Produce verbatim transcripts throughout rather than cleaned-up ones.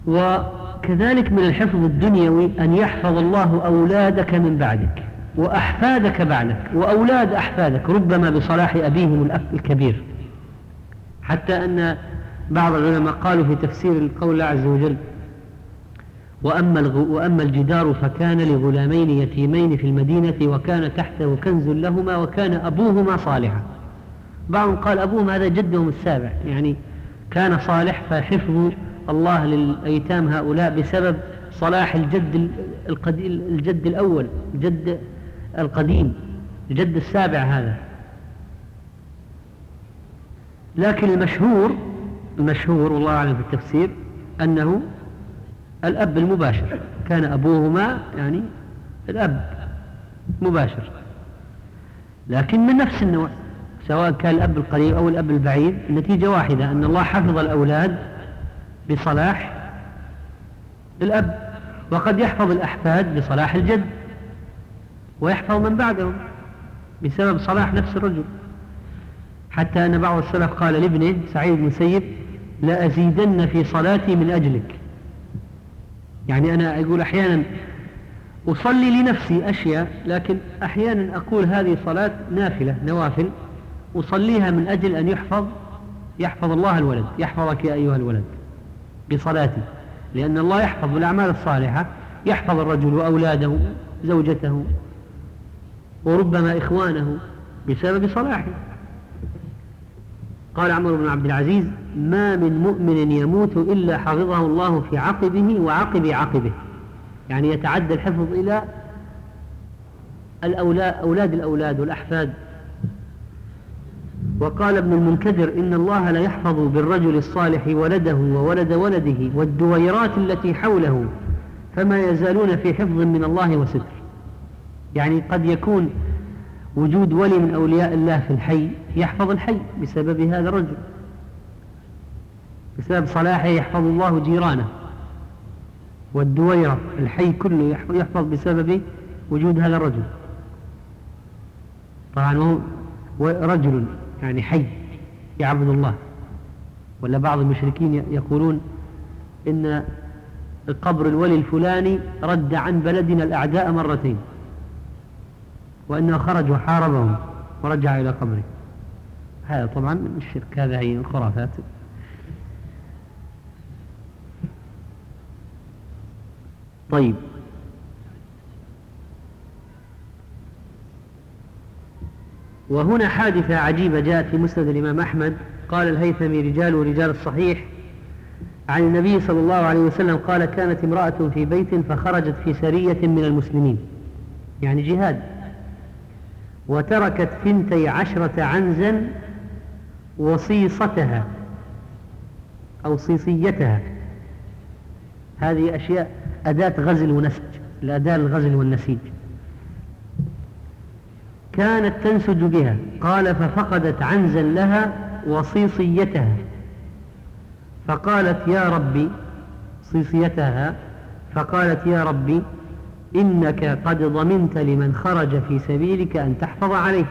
وكذلك من الحفظ الدنيوي أن يحفظ الله أولادك من بعدك وأحفادك بعدك وأولاد أحفادك، ربما بصلاح أبيهم الأب الكبير، حتى أن بعض العلماء قالوا في تفسير القول الله عز وجل: وأما, وأما الجدار فكان لغلامين يتيمين في المدينة وكان تحته كنز لهما وكان أبوهما صالحا. بعضهم قال أبوهم هذا جدهم السابع، يعني كان صالح، فحفظ الله للأيتام هؤلاء بسبب صلاح الجد الجد الأول، الجد القديم، الجد السابع هذا. لكن المشهور المشهور والله أعلم في التفسير أنه الأب المباشر، كان أبوهما يعني الأب مباشر، لكن من نفس النوع، سواء كان الأب القريب أو الأب البعيد، النتيجة واحدة، أن الله حفظ الأولاد بصلاح الأب، وقد يحفظ الأحفاد بصلاح الجد، ويحفظ من بعدهم بسبب صلاح نفس الرجل. حتى أن بعض السلف قال لابنه سعيد بن المسيب: لأزيدن في صلاتي من أجلك. يعني أنا يقول أحيانا أصلي لنفسي أشياء، لكن أحيانا أقول هذه صلاة نافلة نوافل أصليها من أجل أن يحفظ يحفظ الله الولد، يحفظك يا أيها الولد بصلاتي، لأن الله يحفظ بالأعمال الصالحة، يحفظ الرجل وأولاده زوجته وربما إخوانه بسبب صلاحه. قال عمر بن عبد العزيز: ما من مؤمن يموت إلا حفظه الله في عقبه وعقب عقبه، يعني يتعدى الحفظ إلى الأولاد أولاد الأولاد والأحفاد. وقال ابن المنكدر: إن الله لا يحفظ بالرجل الصالح ولده وولد ولده والدويرات التي حوله، فما يزالون في حفظ من الله وستر. يعني قد يكون وجود ولي من أولياء الله في الحي يحفظ الحي بسبب هذا الرجل، بسبب صلاحه يحفظ الله جيرانه، والدويرة الحي كله يحفظ بسبب وجود هذا الرجل. طبعا هو رجل يعني حي يعبد الله. ولا بعض المشركين يقولون إن القبر الولي الفلاني رد عن بلدنا الأعداء مرتين، وأنه خرج وحاربهم ورجع إلى قبره. هذا طبعا من الشرك، هذا هي الخرافات. طيب، وهنا حادثة عجيبة جاءت في مسند الإمام أحمد. قال الهيثمي: رجال ورجال الصحيح عن النبي صلى الله عليه وسلم قال: كانت امرأة في بيت فخرجت في سرية من المسلمين، يعني جهاد، وتركت ثنتي عشرة عنزا وصيصتها أو صيصيتها. هذه أشياء أداة غزل ونسج، الأداة الغزل والنسيج، كانت تنسج بها. قال: ففقدت عنزا لها وصيصيتها، فقالت: يا ربي، صيصيتها، فقالت: يا ربي، إنك قد ضمنت لمن خرج في سبيلك أن تحفظ عليه.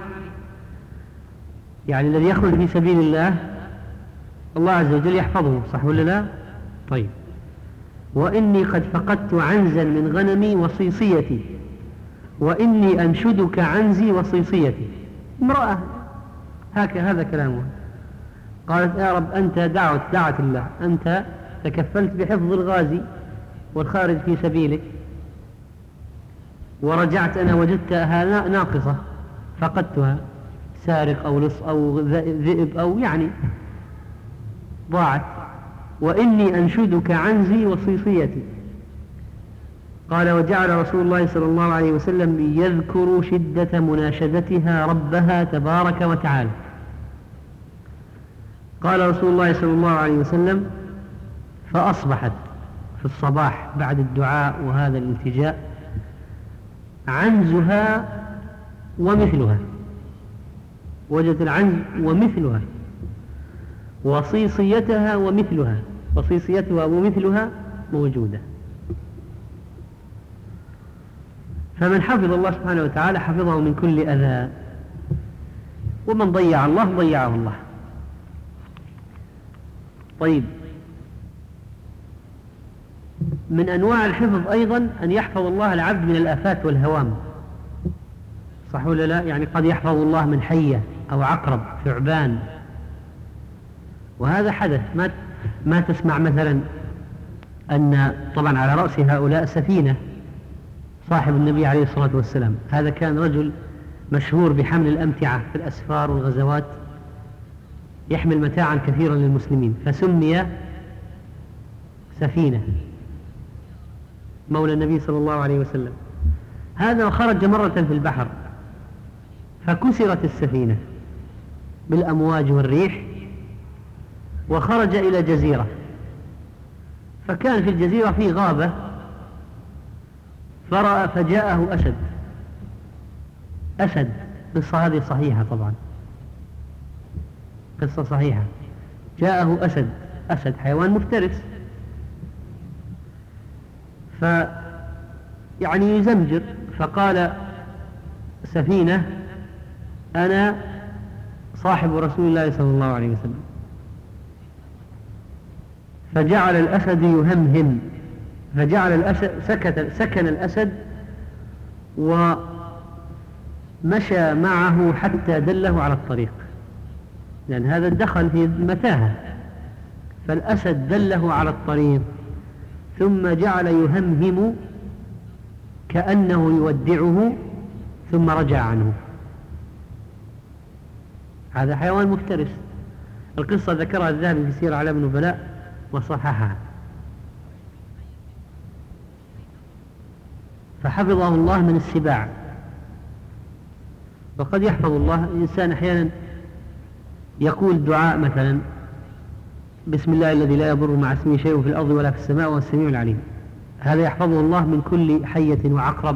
يعني الذي يخرج في سبيل الله الله عز وجل يحفظه، صح ولا لا؟ طيب. وإني قد فقدت عنزا من غنمي وصيصيتي، وإني أنشدك عنزي وصيصيتي. امرأة هكذا هذا كلامها. قالت: يا رب، أنت دعوت دعوت الله، أنت تكفلت بحفظ الغازي والخارج في سبيلك، ورجعت أنا وجدتها ناقصة، فقدتها، سارق أو لص أو ذئب أو يعني ضاعت، وإني أنشدك عنزي وصيصيتي. قال: وجعل رسول الله صلى الله عليه وسلم يذكر شدة مناشدتها ربها تبارك وتعالى. قال رسول الله صلى الله عليه وسلم: فأصبحت في الصباح بعد الدعاء وهذا الالتجاء عنزها ومثلها، وجدت العنز ومثلها، وصيصيتها ومثلها، وصيصيتها ومثلها موجودة. فمن حفظ الله سبحانه وتعالى حفظه من كل أذى، ومن ضيع الله ضيعه الله. طيب، من أنواع الحفظ أيضا أن يحفظ الله العبد من الآفات والهوام، صح ولا لا؟ يعني قد يحفظ الله من حية أو عقرب ثعبان، وهذا حدث. ما ما تسمع مثلا أن طبعا على رأس هؤلاء سفينة صاحب النبي عليه الصلاة والسلام، هذا كان رجل مشهور بحمل الأمتعة في الأسفار والغزوات، يحمل متاعا كثيرا للمسلمين، فسمي سفينة مولى النبي صلى الله عليه وسلم. هذا خرج مرة في البحر فكسرت السفينة بالأمواج والريح، وخرج إلى جزيرة، فكان في الجزيرة في غابة، فرأى فجاءه أسد. أسد، قصة هذه صحيحة طبعا، قصة صحيحة. جاءه أسد، أسد حيوان مفترس، ف يعني يزمجر، فقال سفينة أنا صاحب رسول الله صلى الله عليه وسلم، فجعل الأسد يهمهم، فجعل الأسد سكت سكن الأسد ومشى معه حتى دله على الطريق، لأن هذا دخل في متاهة، فالأسد دله على الطريق ثم جعل يهمهم كأنه يودعه ثم رجع عنه. هذا حيوان مفترس. القصة ذكرها الذهبي في سير أعلام النبلاء وصححها. فحفظه الله من السباع. وقد يحفظ الله الإنسان أحيانا يقول دعاء مثلا بسم الله الذي لا يضر مع اسمه شيء في الأرض ولا في السماء وهو السميع العليم، هذا يحفظه الله من كل حية وعقرب.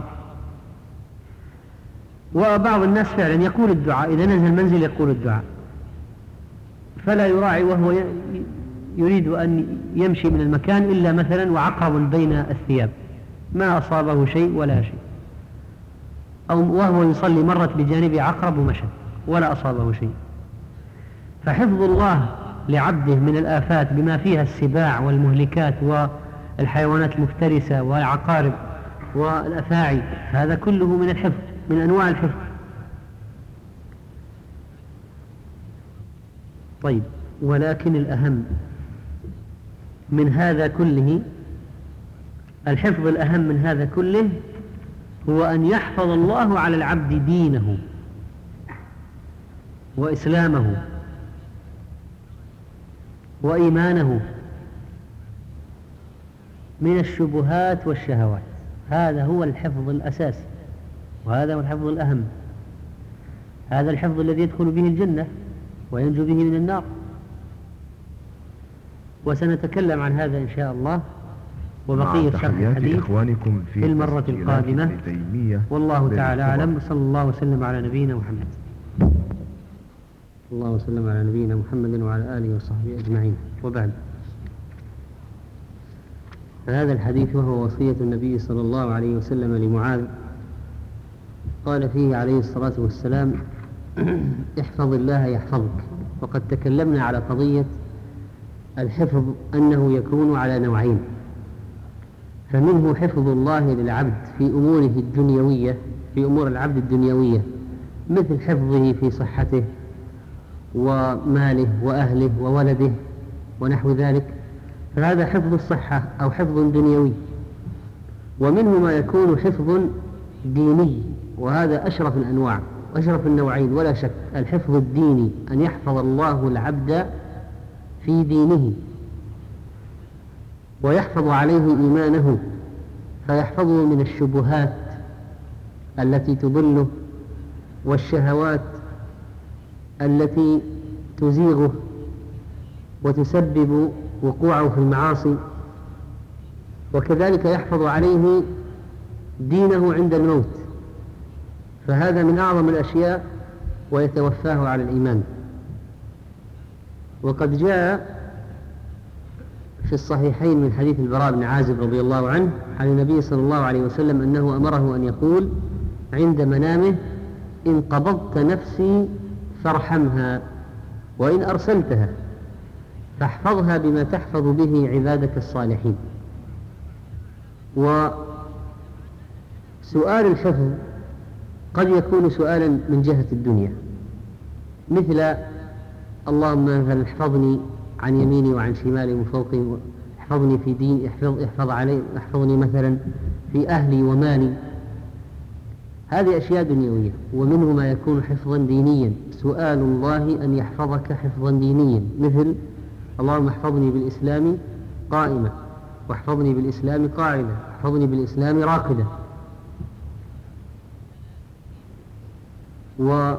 وبعض الناس فعلا يقول الدعاء، إذا نزل المنزل يقول الدعاء، فلا يراعي وهو يريد أن يمشي من المكان إلا مثلا وعقرب بين الثياب، ما أصابه شيء ولا شيء، أو وهو يصلي مرت بجانب عقرب ومشى ولا أصابه شيء. فحفظ الله لعبده من الآفات بما فيها السباع والمهلكات والحيوانات المفترسة والعقارب والأفاعي، هذا كله من الحفظ، من أنواع الحفظ. طيب، ولكن الأهم من هذا كله، الحفظ الأهم من هذا كله هو أن يحفظ الله على العبد دينه وإسلامه وإيمانه من الشبهات والشهوات. هذا هو الحفظ الأساسي، وهذا هو الحفظ الأهم. هذا الحفظ الذي يدخل به الجنة وينجو به من النار، وسنتكلم عن هذا إن شاء الله وبقية شرح الحديث في المرة القادمة. والله تعالى أعلم، وصلى الله وسلم على نبينا محمد. الله وسلم على نبينا محمد وعلى آله وصحبه أجمعين. وبعد، هذا الحديث وهو وصية النبي صلى الله عليه وسلم لمعاذ، قال فيه عليه الصلاة والسلام احفظ الله يحفظك. وقد تكلمنا على قضية الحفظ أنه يكون على نوعين، فمنه حفظ الله للعبد في أموره الدنيوية، في أمور العبد الدنيوية، مثل حفظه في صحته وماله وأهله وولده ونحو ذلك، فهذا حفظ الصحة أو حفظ دنيوي. ومنه ما يكون حفظ ديني، وهذا أشرف الأنواع، أشرف النوعين ولا شك. الحفظ الديني أن يحفظ الله العبد في دينه ويحفظ عليه إيمانه، فيحفظه من الشبهات التي تضله والشهوات التي تزيغه وتسبب وقوعه في المعاصي، وكذلك يحفظ عليه دينه عند الموت، فهذا من أعظم الأشياء، ويتوفاه على الإيمان. وقد جاء في الصحيحين من حديث البراء بن عازب رضي الله عنه عن النبي صلى الله عليه وسلم أنه أمره أن يقول عند منامه إن قبضت نفسي فارحمها، وإن أرسلتها فاحفظها بما تحفظ به عبادك الصالحين. وسؤال الحفظ قد يكون سؤالا من جهة الدنيا، مثل اللهم مثلا احفظني عن يميني وعن شمالي ومن فوقي، احفظني في دين، احفظ, احفظ علي احفظني مثلا في أهلي ومالي. هذه أشياء دنيوية. ومنه ما يكون حفظا دينيا، سؤال الله أن يحفظك حفظا دينيا، مثل اللهم احفظني بالإسلام قائمة، واحفظني بالإسلام قاعدة، احفظني بالإسلام راقدة. وكان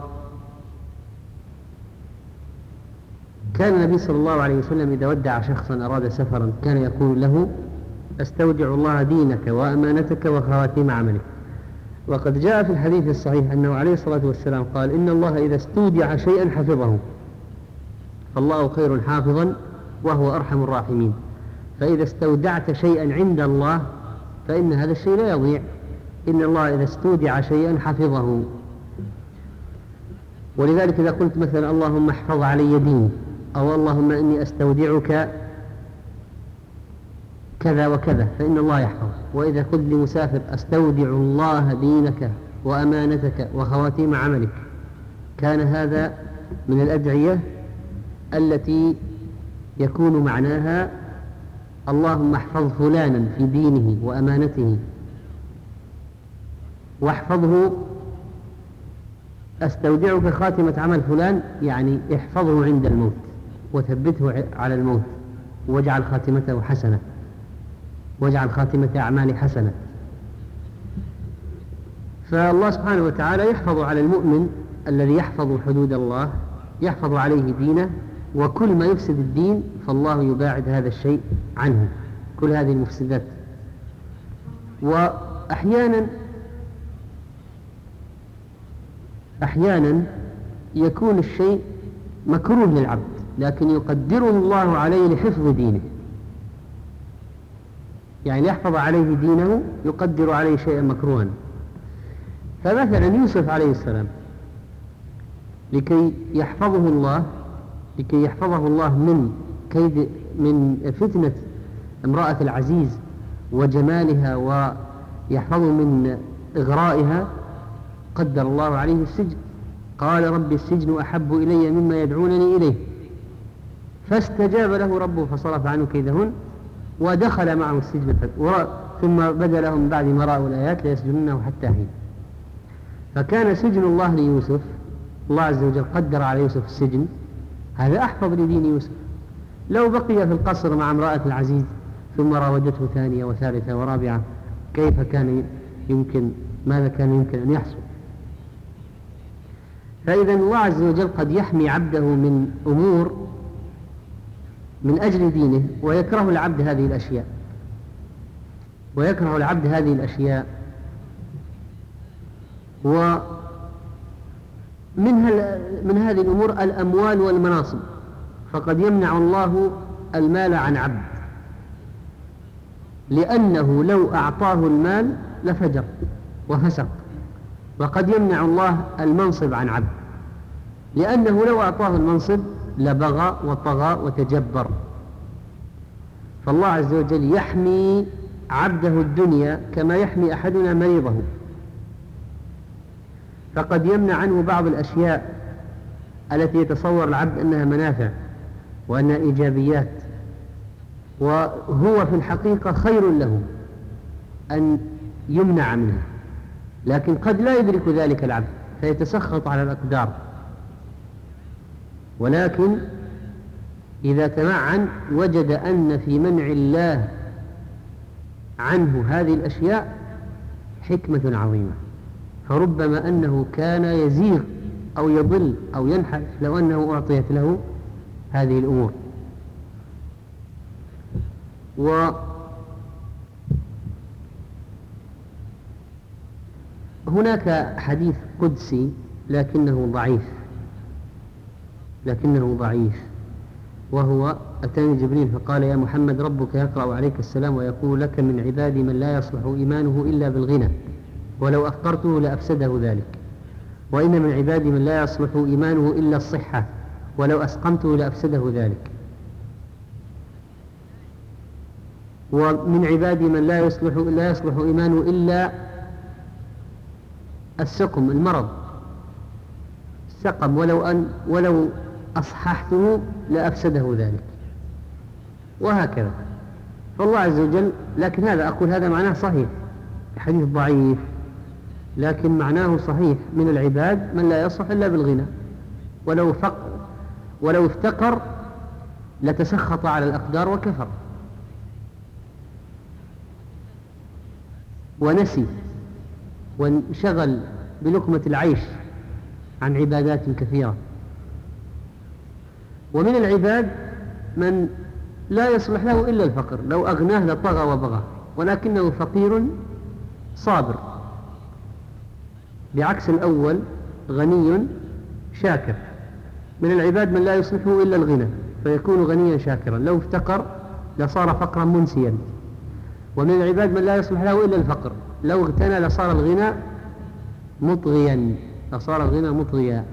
النبي صلى الله عليه وسلم إذا ودع شخصا أراد سفرا كان يقول له أستودع الله دينك وأمانتك وخواتيم عملك. وقد جاء في الحديث الصحيح أنه عليه الصلاة والسلام قال إن الله إذا استودع شيئا حفظه، فالله خير حافظا وهو أرحم الراحمين. فإذا استودعت شيئا عند الله فإن هذا الشيء لا يضيع، إن الله إذا استودع شيئا حفظه. ولذلك إذا قلت مثلا اللهم احفظ علي ديني، أو اللهم إني أستودعك كذا وكذا، فإن الله يحفظ. وإذا قلت لمسافر أستودع الله دينك وأمانتك وخواتيم عملك، كان هذا من الأدعية التي يكون معناها اللهم احفظ فلانا في دينه وأمانته، واحفظه. أستودعك خاتمة عمل فلان يعني احفظه عند الموت وثبته على الموت، واجعل خاتمته حسنة، واجعل خاتمة أعمال حسنة. فالله سبحانه وتعالى يحفظ على المؤمن الذي يحفظ حدود الله، يحفظ عليه دينه، وكل ما يفسد الدين فالله يباعد هذا الشيء عنه، كل هذه المفسدات. وأحيانا أحيانا يكون الشيء مكروه للعبد لكن يقدره الله عليه لحفظ دينه، يعني يحفظ عليه دينه يقدر عليه شيئا مكروها. فمثلا يوسف عليه السلام لكي يحفظه الله لكي يحفظه الله من كيد من فتنة امرأة العزيز وجمالها ويحفظه من إغرائها، قدر الله عليه السجن. قال رب السجن أحب إلي مما يدعونني إليه، فاستجاب له ربه فصرف عنه كيدهن ودخل معه السجن، ثم بدا لهم بعد ما رأوا الآيات ليسجنونه حتى حين. فكان سجن الله ليوسف، الله عز وجل قدر على يوسف السجن، هذا أحفظ لدين يوسف. لو بقي في القصر مع امرأة العزيز ثم راودته ثانية وثالثة ورابعة، كيف كان يمكن ماذا كان يمكن أن يحصل؟ فإذا الله عز وجل قد يحمي عبده من أمور من أجل دينه، ويكره العبد هذه الأشياء ويكره العبد هذه الأشياء ومنها من هذه الأمور الأموال والمناصب. فقد يمنع الله المال عن عبد لأنه لو أعطاه المال لفجر وفسق، وقد يمنع الله المنصب عن عبد لأنه لو أعطاه المنصب لبغى وطغى وتجبر. فالله عز وجل يحمي عبده الدنيا كما يحمي أحدنا مريضه، فقد يمنع عنه بعض الأشياء التي يتصور العبد أنها منافع وأنها إيجابيات، وهو في الحقيقة خير له أن يمنع منها، لكن قد لا يدرك ذلك العبد فيتسخط على الأقدار. ولكن إذا تمعن وجد أن في منع الله عنه هذه الأشياء حكمة عظيمة، فربما أنه كان يزيغ أو يضل أو ينحرف لو أنه أعطيت له هذه الأمور. وهناك حديث قدسي لكنه ضعيف لكنه ضعيف وهو أتاني جبريل فقال يا محمد ربك يقرأ عليك السلام ويقول لك من عبادي من لا يصلح إيمانه إلا بالغنى ولو أفقرته لأفسده ذلك، وإن من عبادي من لا يصلح إيمانه إلا الصحة ولو أسقمته لأفسده ذلك. ومن عبادي من لا يصلح لا يصلح إيمانه إلا السقم، المرض، السقم، ولو أن ولو أصححته لأفسده ذلك، وهكذا. فالله عز وجل، لكن هذا أقول هذا معناه صحيح، حديث ضعيف لكن معناه صحيح، من العباد من لا يصح إلا بالغنى، ولو فقر ولو افتقر لتسخط على الأقدار وكفر ونسي وانشغل بلقمة العيش عن عبادات كثيرة. ومن العباد من لا يصلح له إلا الفقر، لو أغناه لطغى وبغى، ولكنه فقير صابر، بعكس الأول غني شاكر. من العباد من لا يصلحه إلا الغنى فيكون غنيا شاكرا، لو افتقر لصار فقرا منسيا. ومن العباد من لا يصلح له إلا الفقر، لو اغتنى لصار الغنى مطغيا لصار الغنى مطغيا.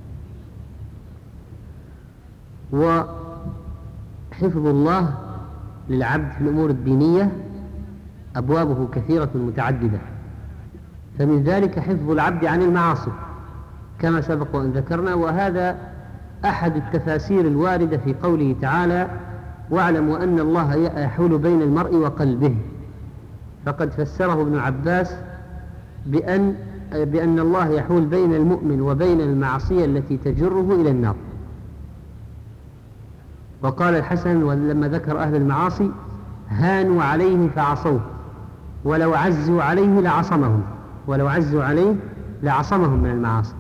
وحفظ الله للعبد في الأمور الدينية أبوابه كثيرة متعددة، فمن ذلك حفظ العبد عن المعاصي كما سبق وأن ذكرنا، وهذا أحد التفاسير الواردة في قوله تعالى: واعلموا أن الله يحول بين المرء وقلبه. فقد فسره ابن عباس بأن, بأن الله يحول بين المؤمن وبين المعصية التي تجره إلى النار. وقال الحسن لما ذكر أهل المعاصي: هانوا عليه فعصوه ولو عزوا عليه لعصمهم ولو عزوا عليه لعصمهم من المعاصي.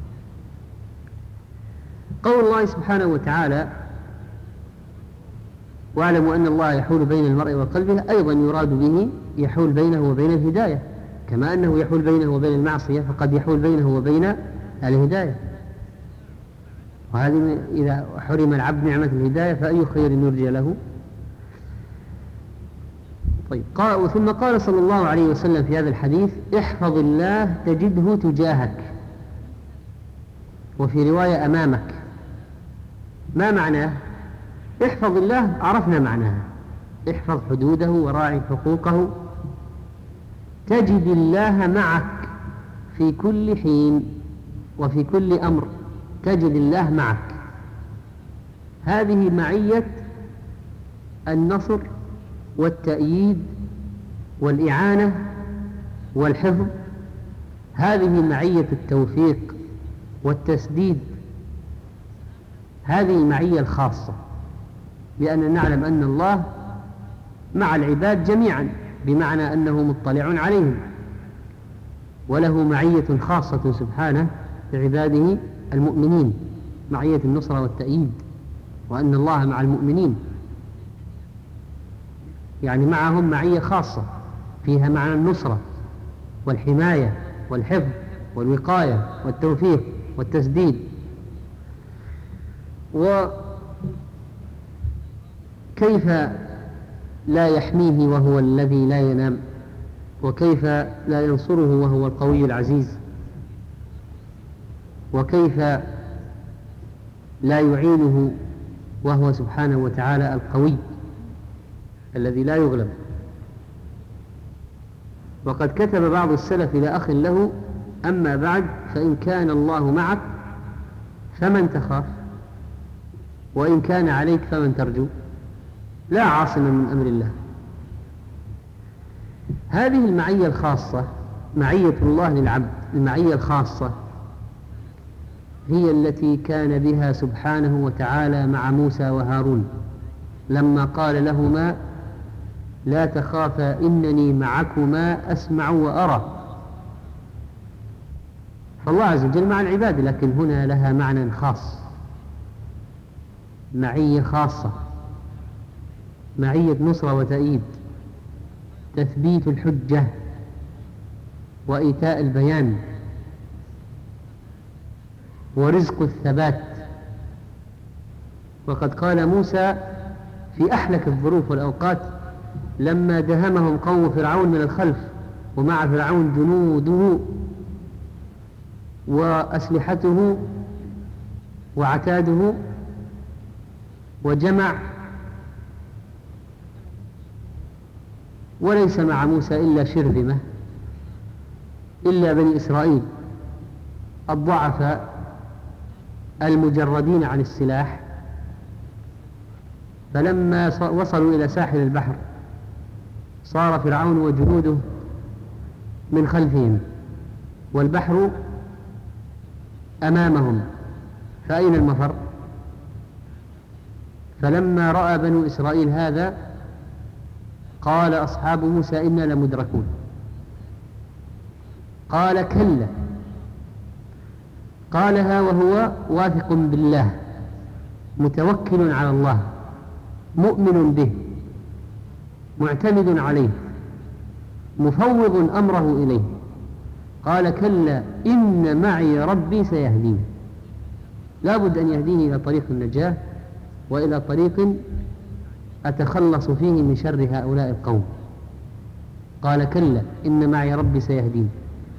قول الله سبحانه وتعالى: واعلموا أن الله يحول بين المرء وقلبه، أيضا يراد به يحول بينه وبين الهداية، كما أنه يحول بينه وبين المعصية فقد يحول بينه وبين الهداية. وهذه إذا حرم العبد نعمة الهداية فأي خير يرجى له. طيب، قال ثم قال صلى الله عليه وسلم في هذا الحديث: احفظ الله تجده تجاهك، وفي رواية أمامك. ما معناه؟ احفظ الله عرفنا معناها، احفظ حدوده وراعي حقوقه، تجد الله معك في كل حين وفي كل أمر، تجد الله معك. هذه معية النصر والتأييد والإعانة والحفظ، هذه معية التوفيق والتسديد، هذه المعية الخاصة، لأننا نعلم أن الله مع العباد جميعا، بمعنى أنه مطلع عليهم، وله معية خاصة سبحانه بعباده المؤمنين، معية النصرة والتأييد، وأن الله مع المؤمنين، يعني معهم معية خاصة فيها معنى النصرة والحماية والحفظ والوقاية والتوفيق والتسديد. وكيف لا يحميه وهو الذي لا ينام، وكيف لا ينصره وهو القوي العزيز، وكيف لا يعينه وهو سبحانه وتعالى القوي الذي لا يغلب. وقد كتب بعض السلف إلى أخ له: أما بعد، فإن كان الله معك فمن تخاف، وإن كان عليك فمن ترجو، لا عاصم من أمر الله. هذه المعية الخاصة، معية الله للعبد، المعية الخاصة هي التي كان بها سبحانه وتعالى مع موسى وهارون لما قال لهما: لا تخافا إنني معكما أسمع وأرى. فالله عز وجل مع العباد، لكن هنا لها معنى خاص، معية خاصة، معية نصرة وتأييد، تثبيت الحجة وإيتاء البيان ورزق الثبات. وقد قال موسى في أحلك الظروف والأوقات لما دهمهم قوم فرعون من الخلف، ومع فرعون جنوده وأسلحته وعتاده، وجمع وليس مع موسى إلا شرذمة، إلا بني إسرائيل الضعفاء المجردين عن السلاح. فلما وصلوا إلى ساحل البحر صار فرعون وجنوده من خلفهم والبحر أمامهم، فأين المفر؟ فلما رأى بنو إسرائيل هذا قال أصحاب موسى إنا لمدركون. قال كلا، قالها وهو واثق بالله متوكل على الله مؤمن به معتمد عليه مفوض أمره إليه. قال كلا إن معي ربي سيهدين، لا بد أن يهديني إلى طريق النجاة وإلى طريق أتخلص فيه من شر هؤلاء القوم. قال كلا إن معي ربي سيهدين.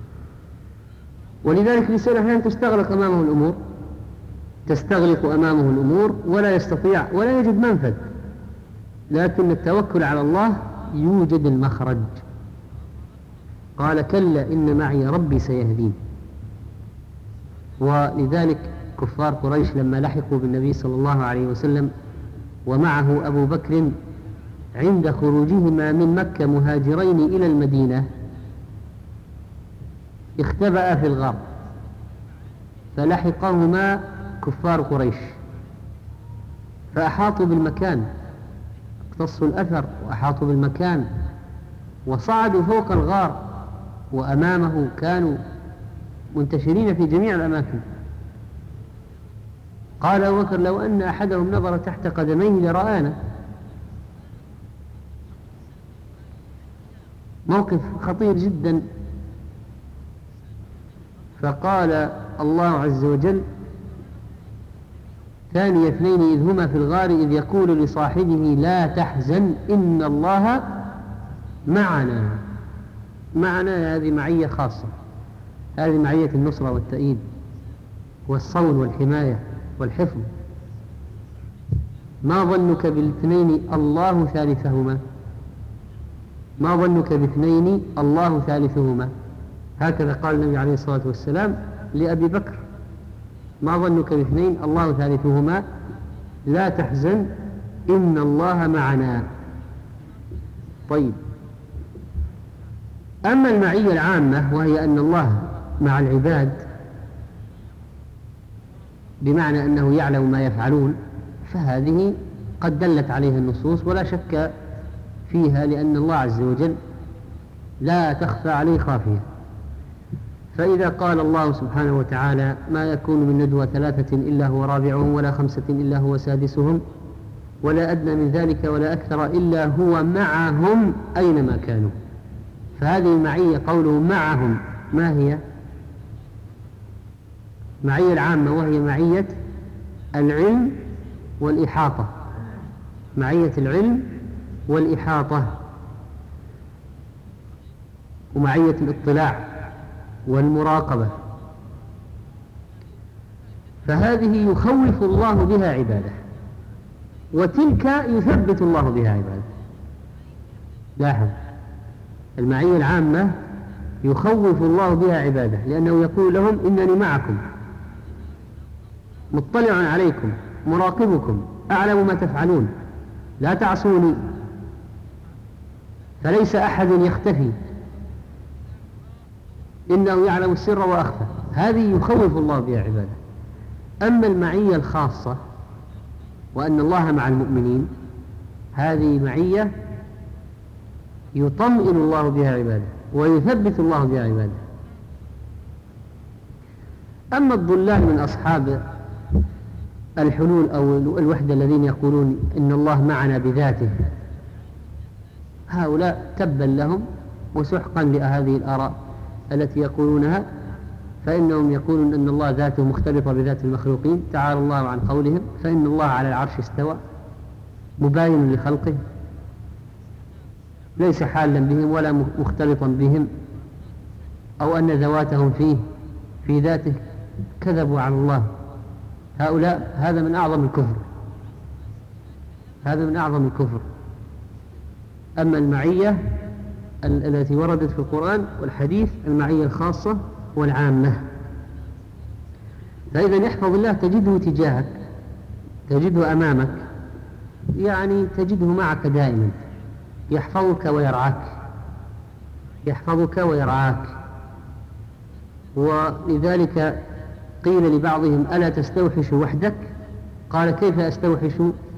ولذلك الإنسان أحيانا تستغلق أمامه الأمور تستغلق أمامه الأمور ولا يستطيع ولا يجد منفذ، لكن التوكل على الله يوجد المخرج. قال كلا إن معي ربي سيهدين. ولذلك كفار قريش لما لحقوا بالنبي صلى الله عليه وسلم ومعه أبو بكر عند خروجهما من مكة مهاجرين إلى المدينة اختبأ في الغار، فلحقهما كفار قريش فأحاطوا بالمكان، اقتصوا الأثر وأحاطوا بالمكان وصعدوا فوق الغار، وأمامه كانوا منتشرين في جميع الأماكن. قال أبو بكر لو أن أحدهم نظر تحت قدميه لرآنا. موقف خطير جدا. فقال الله عز وجل ثاني اثنين إذ هما في الغار إذ يقول لصاحبه لا تحزن إن الله معنا. معنا هذه معية خاصة، هذه معية النصرة والتأييد والصون والحماية والحفظ. ما ظنك بالاثنين الله ثالثهما؟ ما ظنك باثنين الله ثالثهما؟ هكذا قال النبي عليه الصلاة والسلام لأبي بكر، ما ظنك باثنين الله ثالثهما لا تحزن إن الله معنا. طيب، أما المعية العامة وهي أن الله مع العباد بمعنى أنه يعلم ما يفعلون، فهذه قد دلت عليها النصوص ولا شك فيها، لأن الله عز وجل لا تخفى عليه خافية. فإذا قال الله سبحانه وتعالى ما يكون من ندوة ثلاثة إلا هو رابعهم ولا خمسة إلا هو سادسهم ولا أدنى من ذلك ولا أكثر إلا هو معهم أينما كانوا، فهذه المعية قوله معهم ما هي؟ معية العامة، وهي معية العلم والإحاطة، معية العلم والإحاطة ومعية الاطلاع والمراقبة. فهذه يخوف الله بها عباده، وتلك يثبت الله بها عباده. لاحظ، المعية العامة يخوف الله بها عباده، لأنه يقول لهم إنني معكم مطلع عليكم مراقبكم أعلم ما تفعلون لا تعصوني، فليس أحد يختفي، إنه يعلم السر وأخفى. هذه يخوف الله بها عباده. أما المعية الخاصة وأن الله مع المؤمنين، هذه معية يطمئن الله بها عباده ويثبت الله بها عباده. أما الضلال من أصحاب الحلول أو الوحدة الذين يقولون إن الله معنا بذاته، هؤلاء تبا لهم وسحقا لهذه الآراء التي يقولونها، فإنهم يقولون أن الله ذاته مختلطة بذات المخلوقين، تعالى الله عن قولهم فإن الله على العرش استوى مباين لخلقه ليس حالا بهم ولا مختلطا بهم، أو أن ذواتهم فيه في ذاته. كذبوا على الله هؤلاء. هذا من أعظم الكفر، هذا من أعظم الكفر. أما المعية التي وردت في القرآن والحديث المعية الخاصة والعامة. فإذا يحفظ الله تجده تجاهك، تجده أمامك، يعني تجده معك دائما، يحفظك ويرعاك، يحفظك ويرعاك. ولذلك قيل لبعضهم ألا تستوحش وحدك؟ قال كيف أستوحش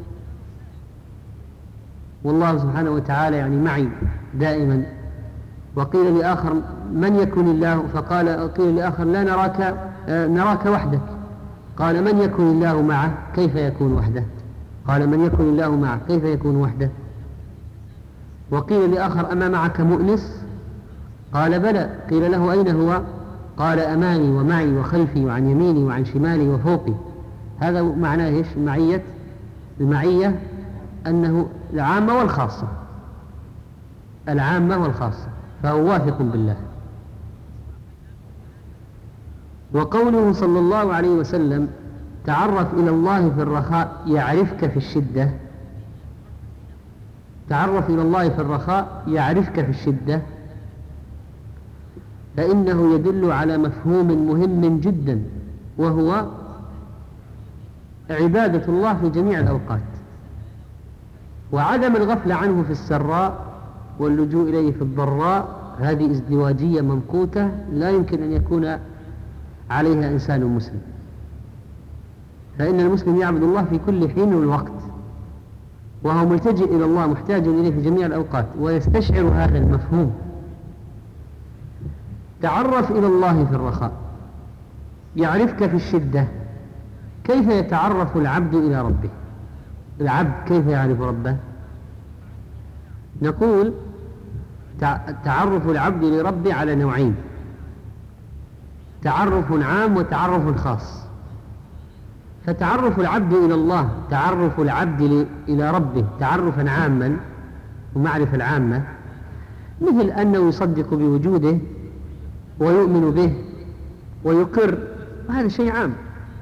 والله سبحانه وتعالى يعني معي دائما. وقيل لآخر من يكن الله؟ فقال قيل لآخر لا نراك آه نراك وحدك. قال من يكن الله معه كيف يكون وحده؟ قال من يكن الله معه كيف يكون وحده؟ وقيل لآخر أما معك مؤنس؟ قال بلى. قيل له أين هو؟ قال أمامي ومعي وخلفي وعن يميني وعن شمالي وفوقي. هذا معناه إيش؟ المعية المعية أنه العامة والخاصة، العامة والخاصة، فهو واثق بالله. وقوله صلى الله عليه وسلم تعرف إلى الله في الرخاء يعرفك في الشدة، تعرف إلى الله في الرخاء يعرفك في الشدة، فإنه يدل على مفهوم مهم جدا، وهو عبادة الله في جميع الأوقات، وعدم الغفلة عنه في السراء واللجوء إليه في الضراء. هذه ازدواجية ممقوتة لا يمكن أن يكون عليها إنسان مسلم، فإن المسلم يعبد الله في كل حين والوقت، وهو ملتجئ إلى الله محتاج إليه في جميع الأوقات، ويستشعر هذا المفهوم. تعرف إلى الله في الرخاء يعرفك في الشدة. كيف يتعرف العبد إلى ربه؟ العبد كيف يعرف ربه؟ نقول تعرف العبد لربه على نوعين: تعرف عام وتعرف خاص. فتعرف العبد إلى الله، تعرف العبد إلى ربه تعرفا عاما ومعرفة العامة، مثل أنه يصدق بوجوده ويؤمن به ويقر، وهذا شيء عام.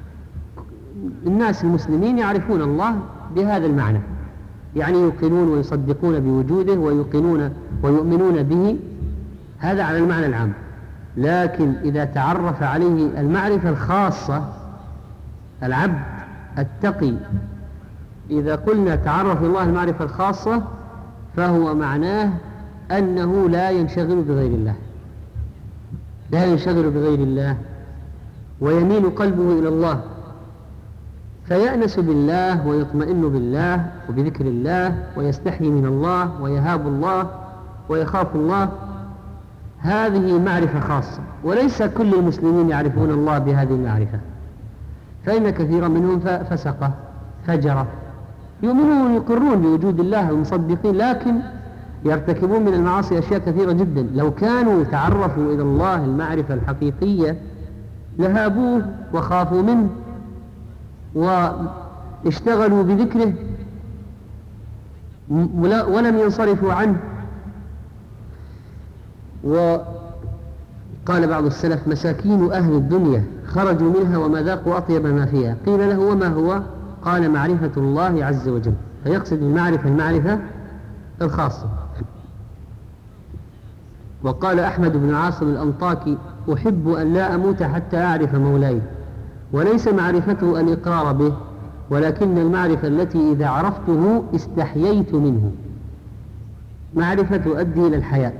الناس المسلمين يعرفون الله بهذا المعنى، يعني يوقنون ويصدقون بوجوده ويوقنون ويؤمنون به، هذا على المعنى العام. لكن إذا تعرف عليه المعرفة الخاصة، العبد التقي، إذا قلنا تعرف الله المعرفة الخاصة فهو معناه أنه لا ينشغل بغير الله، لا ينشغل بغير الله، ويميل قلبه إلى الله، فيأنس بالله ويطمئن بالله وبذكر الله، ويستحي من الله ويهاب الله ويخاف الله. هذه معرفة خاصة، وليس كل المسلمين يعرفون الله بهذه المعرفة، فإن كثيرا منهم فسقة فجرة، يؤمنون ويقرون بوجود الله ومصدقين، لكن يرتكبون من المعاصي أشياء كثيرة جدا. لو كانوا تعرفوا إلى الله المعرفة الحقيقية لهابوه وخافوا منه واشتغلوا بذكره ولم ينصرفوا عنه. وقال بعض السلف: مساكين أهل الدنيا خرجوا منها وما ذاقوا أطيب ما فيها. قيل له: وما هو؟ قال: معرفة الله عز وجل. فيقصد بالمعرفة المعرفة الخاصة. وقال أحمد بن عاصم الأنطاكي: أحب أن لا أموت حتى أعرف مولاي، وليس معرفته الإقرار به، ولكن المعرفة التي إذا عرفته استحييت منه. معرفة تؤدي إلى الحياء.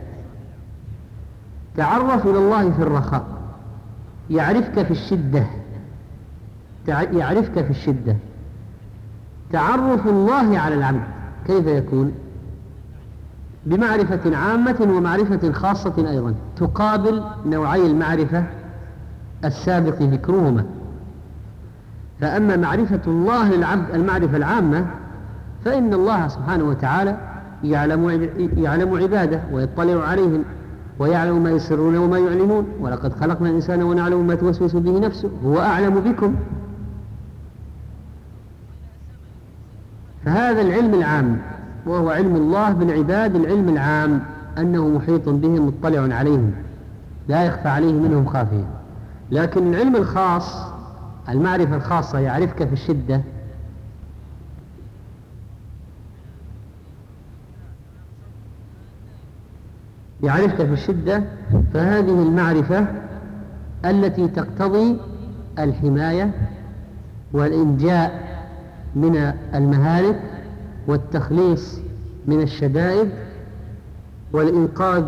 تعرف إلى الله في الرخاء يعرفك في الشدة، يعرفك في الشدة. تعرف الله على العبد كيف يكون؟ بمعرفة عامة ومعرفة خاصة أيضا، تقابل نوعي المعرفة السابق ذكرهما. فأما معرفة الله للعبد المعرفة العامة، فإن الله سبحانه وتعالى يعلم يعلم عباده ويطلع عليهم ويعلم ما يسرون وما يعلنون، ولقد خلقنا الإنسان ونعلم ما توسوس به نفسه، هو أعلم بكم. فهذا العلم العام، وهو علم الله بالعباد، العلم العام أنه محيط بهم مطلع عليهم لا يخفى عليه منهم خافية. لكن العلم الخاص، المعرفة الخاصة، يعرفك في الشدة، يعرفك في الشدة، فهذه المعرفة التي تقتضي الحماية والإنجاء من المهالك والتخليص من الشدائد والإنقاذ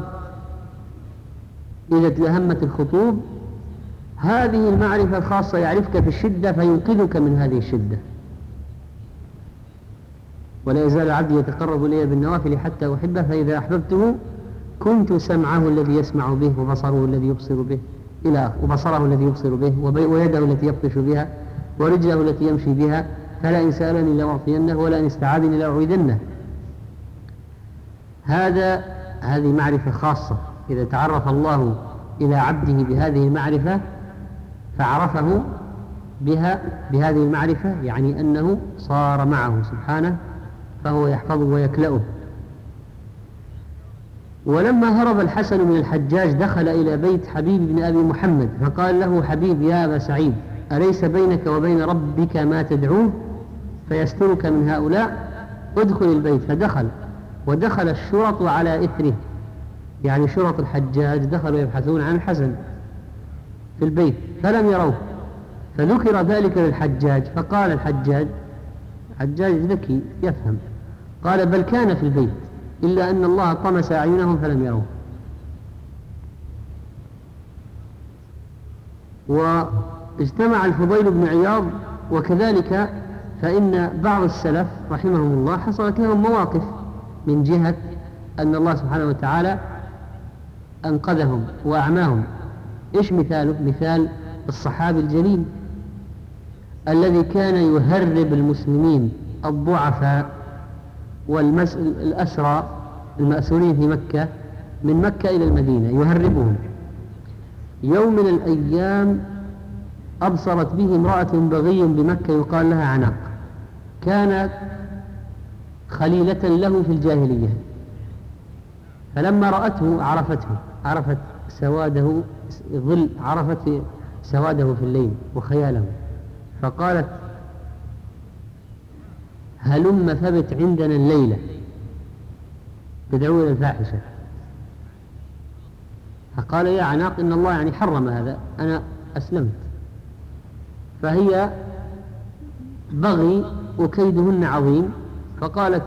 إذا همت الخطوب، هذه المعرفة الخاصة يعرفك في الشدة فينقذك من هذه الشدة. ولا يزال العبد يتقرب إلي بالنوافل حتى أحبه، فإذا أحببته كنت سمعه الذي يسمع به وبصره الذي يبصر به إلى وبصره الذي يبصر به ويده التي يبطش بها ورجله التي يمشي بها، فلا إن سألني لأعطينه ولا إن استعاذني لأعيذنه. هذا هذه معرفة خاصة. إذا تعرف الله إلى عبده بهذه المعرفة فعرفه بها بهذه المعرفة، يعني أنه صار معه سبحانه فهو يحفظه ويكلأه. ولما هرب الحسن من الحجاج دخل إلى بيت حبيب بن أبي محمد فقال له حبيب: يا أبا سعيد، أليس بينك وبين ربك ما تدعوه فيسترك من هؤلاء؟ ادخل البيت. فدخل، ودخل الشرط على إثره، يعني شرط الحجاج دخلوا يبحثون عن الحسن في البيت فلم يروه، فذكر ذلك للحجاج فقال الحجاج، حجاج ذكي يفهم، قال: بل كان في البيت إلا أن الله طمس أعينهم فلم يروه. واجتمع الفضيل بن عياض، وكذلك فإن بعض السلف رحمهم الله حصلت لهم مواقف من جهة أن الله سبحانه وتعالى أنقذهم وأعماهم. إيش مثاله؟ مثال الصحابي الجليل الذي كان يهرب المسلمين الضعفاء والأسرى المأسورين في مكة من مكة إلى المدينة، يهربهم. يوم من الأيام أبصرت به امرأة بغي بمكة يقال لها عناق، كانت خليلة له في الجاهلية، فلما رأته عرفته، عرفت سواده ظل عرفت سواده في الليل وخياله، فقالت: هلم فبت عندنا الليلة، تدعو إلى الفاحشة. فقال: يا عناق، إن الله يعني حرم هذا، أنا أسلمت. فهي بغي وكيدهن عظيم، فقالت: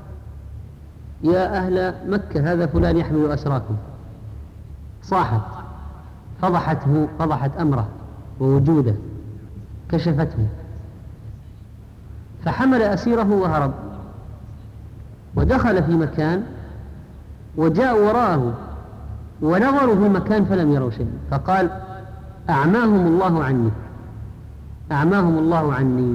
يا أهل مكة، هذا فلان يحمل أسراكم. صاحت، فضحته، فضحت أمره ووجوده، كشفته، فحمل أسيره وهرب، ودخل في مكان وجاء وراءه ونظروا في المكان فلم يروا شيء، فقال: أعماهم الله عني، أعماهم الله عني.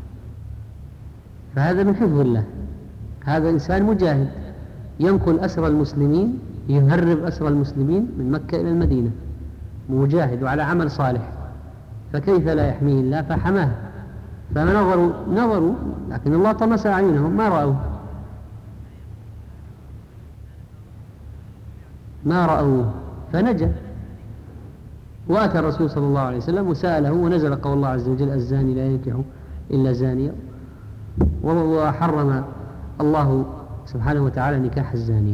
فهذا من حفظ الله. هذا إنسان مجاهد ينقل أسرى المسلمين، يهرب أسرى المسلمين من مكة إلى المدينة، مجاهد وعلى عمل صالح، فكيف لا يحميه الله؟ فحماه. فنظروا نظروا لكن الله طمس أعينهم، ما رأوا ما رأوه فنجا. وأتى الرسول صلى الله عليه وسلم وسأله، ونزل قول الله عز وجل: الزاني لا ينكح إلا زانية، وحرم الله سبحانه وتعالى نكاح الزانية.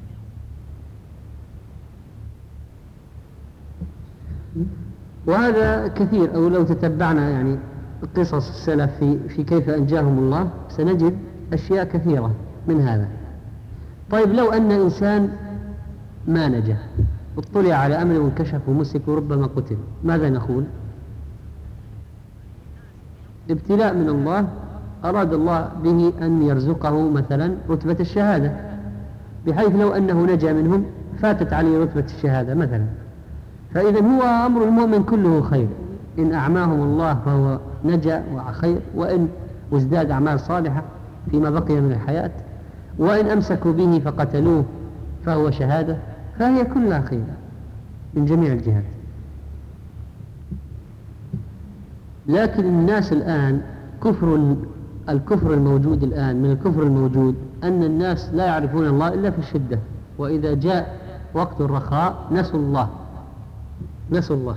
وهذا كثير، أو لو تتبعنا يعني قصص السلف في, في كيف أنجاهم الله سنجد أشياء كثيرة من هذا. طيب، لو أن إنسان ما نجا، اطلع على أمر وانكشف ومسك وربما قتل، ماذا نقول؟ ابتلاء من الله، أراد الله به أن يرزقه مثلا رتبة الشهادة، بحيث لو أنه نجا منهم فاتت عليه رتبة الشهادة مثلا. فإذا هو أمر المؤمن كله خير، إن أعماهم الله فهو نجا وخير، وإن وازداد أعمال صالحة فيما بقي من الحياة، وإن أمسكوا به فقتلوه فهو شهادة، فهي كلها خير من جميع الجهات. لكن الناس الآن كفر، الكفر الموجود الآن من الكفر الموجود أن الناس لا يعرفون الله إلا في الشدة، وإذا جاء وقت الرخاء نسوا الله نسوا الله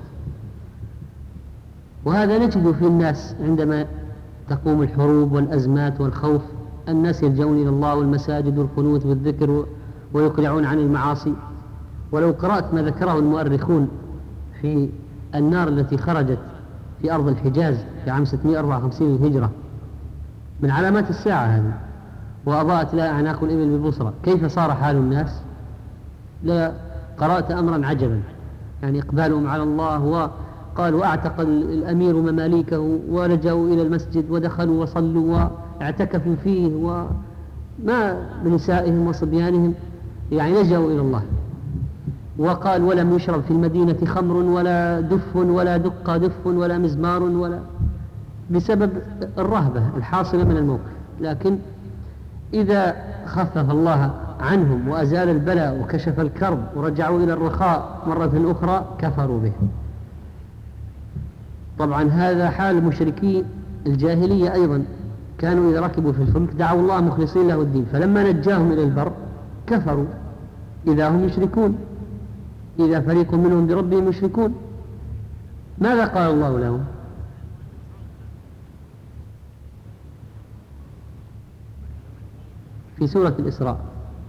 وهذا نجد في الناس عندما تقوم الحروب والأزمات والخوف، الناس يلجؤون إلى الله والمساجد والقنوت والذكر ويقلعون عن المعاصي. ولو قرأت ما ذكره المؤرخون في النار التي خرجت في أرض الحجاز في عام ستمائة وأربعة وخمسين للهجرة من علامات الساعة هذه، وأضاءت لها أعناق الإبل ببصرة، كيف صار حال الناس؟ لا قرأت أمرا عجبا، يعني إقبالهم على الله، وقال وأعتق الأمير مماليكه ولجأوا إلى المسجد ودخلوا وصلوا واعتكفوا فيه، وما بنسائهم وصبيانهم يعني لجأوا إلى الله. وقال ولم يشرب في المدينة خمر ولا دف ولا دق دف ولا مزمار ولا، بسبب الرهبة الحاصلة من الموقف. لكن إذا خفف الله عنهم وأزال البلاء وكشف الكرب ورجعوا إلى الرخاء مرة أخرى كفروا به. طبعا هذا حال مشركي الجاهلية أيضا، كانوا إذا ركبوا في الفلك دعوا الله مخلصين له الدين، فلما نجاهم إلى البر كفروا، إذا هم يشركون، إذا فريق منهم بربهم يشركون. ماذا قال الله لهم؟ في سورة الإسراء،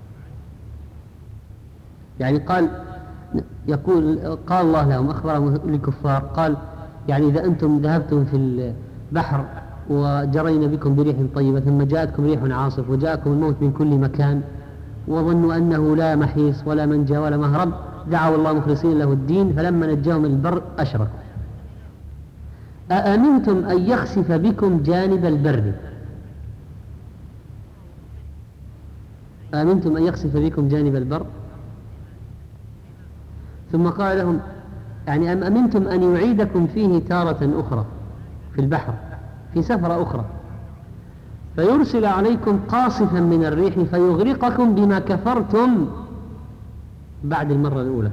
يعني قال يقول قال الله لهم أخبرهم الكفار، قال يعني إذا أنتم ذهبتم في البحر وجرينا بكم بريح طيبة ثم جاءتكم ريح عاصف وجاءكم الموت من كل مكان وظنوا أنه لا محيص ولا منجا ولا مهرب، دعوا الله مخلصين له الدين فلما نجاهم من البر أشركوا. أأمنتم أن يخسف بكم جانب البر أأمنتم أن يخسف بكم جانب البر ثم قال لهم يعني أم أمنتم أن يعيدكم فيه تارة أخرى في البحر في سفرة أخرى فيرسل عليكم قاصفا من الريح فيغرقكم بما كفرتم بعد المرة الأولى.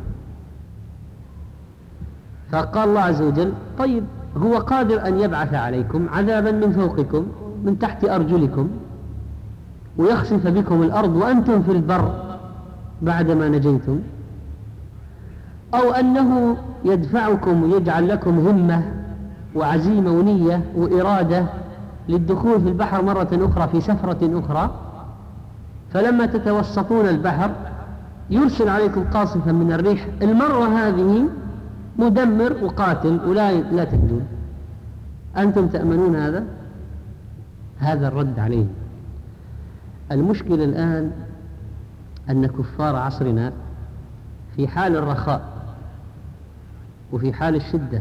فقال الله عز وجل طيب هو قادر أن يبعث عليكم عذابا من فوقكم من تحت أرجلكم ويخسف بكم الأرض وأنتم في البر بعدما نجيتم، أو أنه يدفعكم ويجعل لكم همة وعزيمة ونية وإرادة للدخول في البحر مرة أخرى في سفرة أخرى، فلما تتوسطون البحر يرسل عليكم قاصفا من الريح المرة هذه مدمر وقاتل ولا لا تنجون. أنتم تأمنون هذا؟ هذا الرد عليه. المشكلة الآن أن كفار عصرنا في حال الرخاء وفي حال الشدة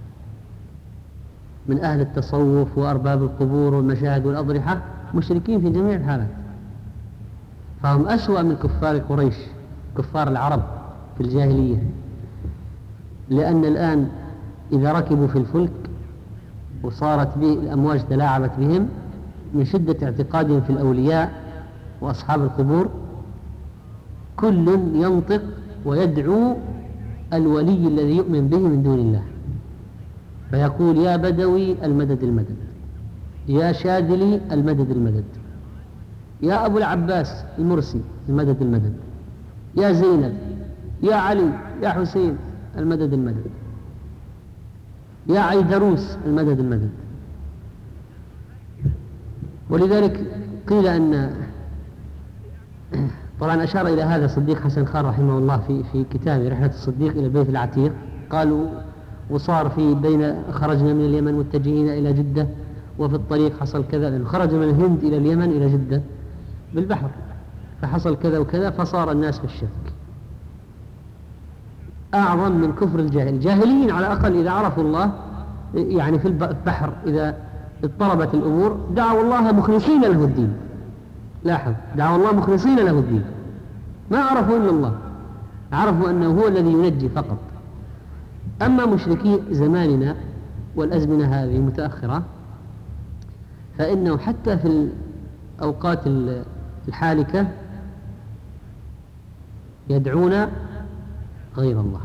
من أهل التصوف وأرباب القبور والمشاهد والأضرحة مشركين في جميع الحالات، فهم أسوأ من كفار قريش كفار العرب في الجاهلية، لأن الآن إذا ركبوا في الفلك وصارت به الأمواج تلاعبت بهم من شدة اعتقادهم في الأولياء وأصحاب القبور كل ينطق ويدعو الولي الذي يؤمن به من دون الله، فيقول يا بدوي المدد المدد، يا شاذلي المدد المدد، يا أبو العباس المرسي المدد المدد، يا زينب، يا علي، يا حسين المدد المدد، يا عيدروس المدد المدد. ولذلك قيل أن طبعا أشار إلى هذا الصديق حسن خان رحمه الله في في كتابه رحلة الصديق إلى البيت العتيق، قالوا وصار في بين خرجنا من اليمن متجهين إلى جدة وفي الطريق حصل كذا، لأنه خرج من الهند إلى اليمن إلى جدة بالبحر فحصل كذا وكذا فصار الناس في الشك. أعظم من كفر الجاهل. الجاهليين على الأقل إذا عرفوا الله يعني في البحر إذا اضطربت الأمور دعوا الله مخلصين له الدين. لاحظ دعوا الله مخلصين له الدين، ما عرفوا إلا الله، عرفوا أنه هو الذي ينجي فقط. أما مشركي زماننا والأزمنة هذه المتأخرة فإنه حتى في الأوقات الحالكة يدعون غير الله،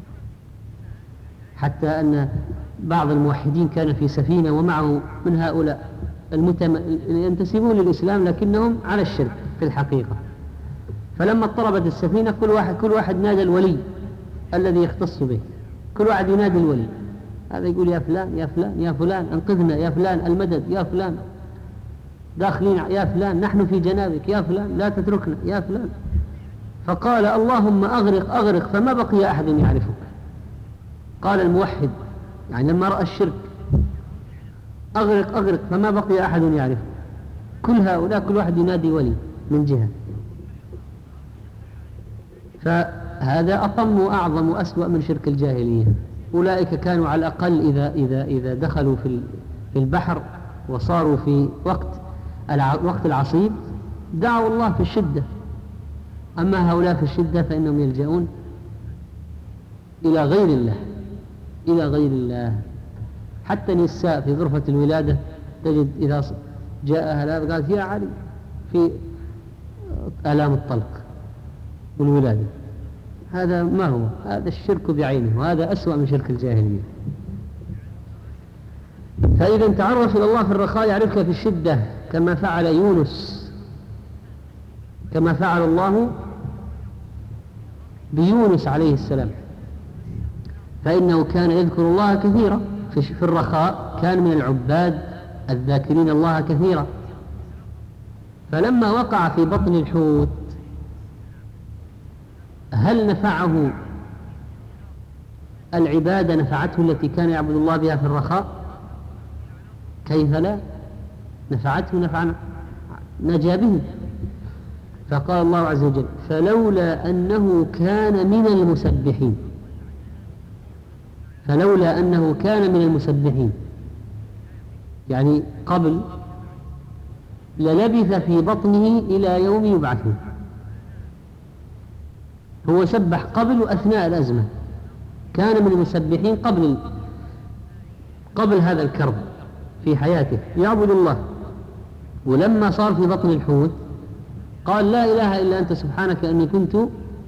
حتى أن بعض الموحدين كان في سفينة ومعه من هؤلاء المتم... ينتسبون للإسلام لكنهم على الشرك في الحقيقة، فلما اضطربت السفينة كل واحد كل واحد نادى الولي الذي يختص به، كل واحد ينادي الولي، هذا يقول يا فلان يا فلان يا فلان انقذنا يا فلان المدد يا فلان داخلين يا فلان نحن في جنابك يا فلان لا تتركنا يا فلان. فقال اللهم أغرق أغرق فما بقي أحد يعرفك. قال الموحد يعني لما رأى الشرك أغرق أغرق فما بقي أحد يعرفك. كل هؤلاء كل واحد ينادي ولي من جهة. فهذا أطم وأعظم وأسوأ من شرك الجاهلية. أولئك كانوا على الأقل إذا, إذا, إذا دخلوا في في البحر وصاروا في وقت وقت العصيب دعوا الله في الشدة. أما هؤلاء في الشدة فإنهم يلجؤون إلى غير الله إلى غير الله. حتى النساء في غرفة الولادة تجد إذا جاء هذا قالت يا علي في آلام الطلق والولادة. هذا ما هو؟ هذا الشرك بعينه، وهذا أسوأ من شرك الجاهلية. فإذا تعرف إلى الله في الرخاء يعرفك في الشدة، كما فعل يونس، كما فعل الله بيونس عليه السلام، فإنه كان يذكر الله كثيرا في الرخاء، كان من العباد الذاكرين الله كثيرا. فلما وقع في بطن الحوت هل نفعه العبادة نفعته التي كان يعبد الله بها في الرخاء؟ كيف لا؟ نفعته نفعنا نجا به. فقال الله عز وجل فلولا أنه كان من المسبحين، فلولا أنه كان من المسبحين يعني قبل للبث في بطنه إلى يوم يبعثون. هو سبح قبل وأثناء الأزمة، كان من المسبحين قبل قبل هذا الكرب في حياته يعبد الله. ولما صار في بطن الحوت قال لا إله إلا أنت سبحانك أني كنت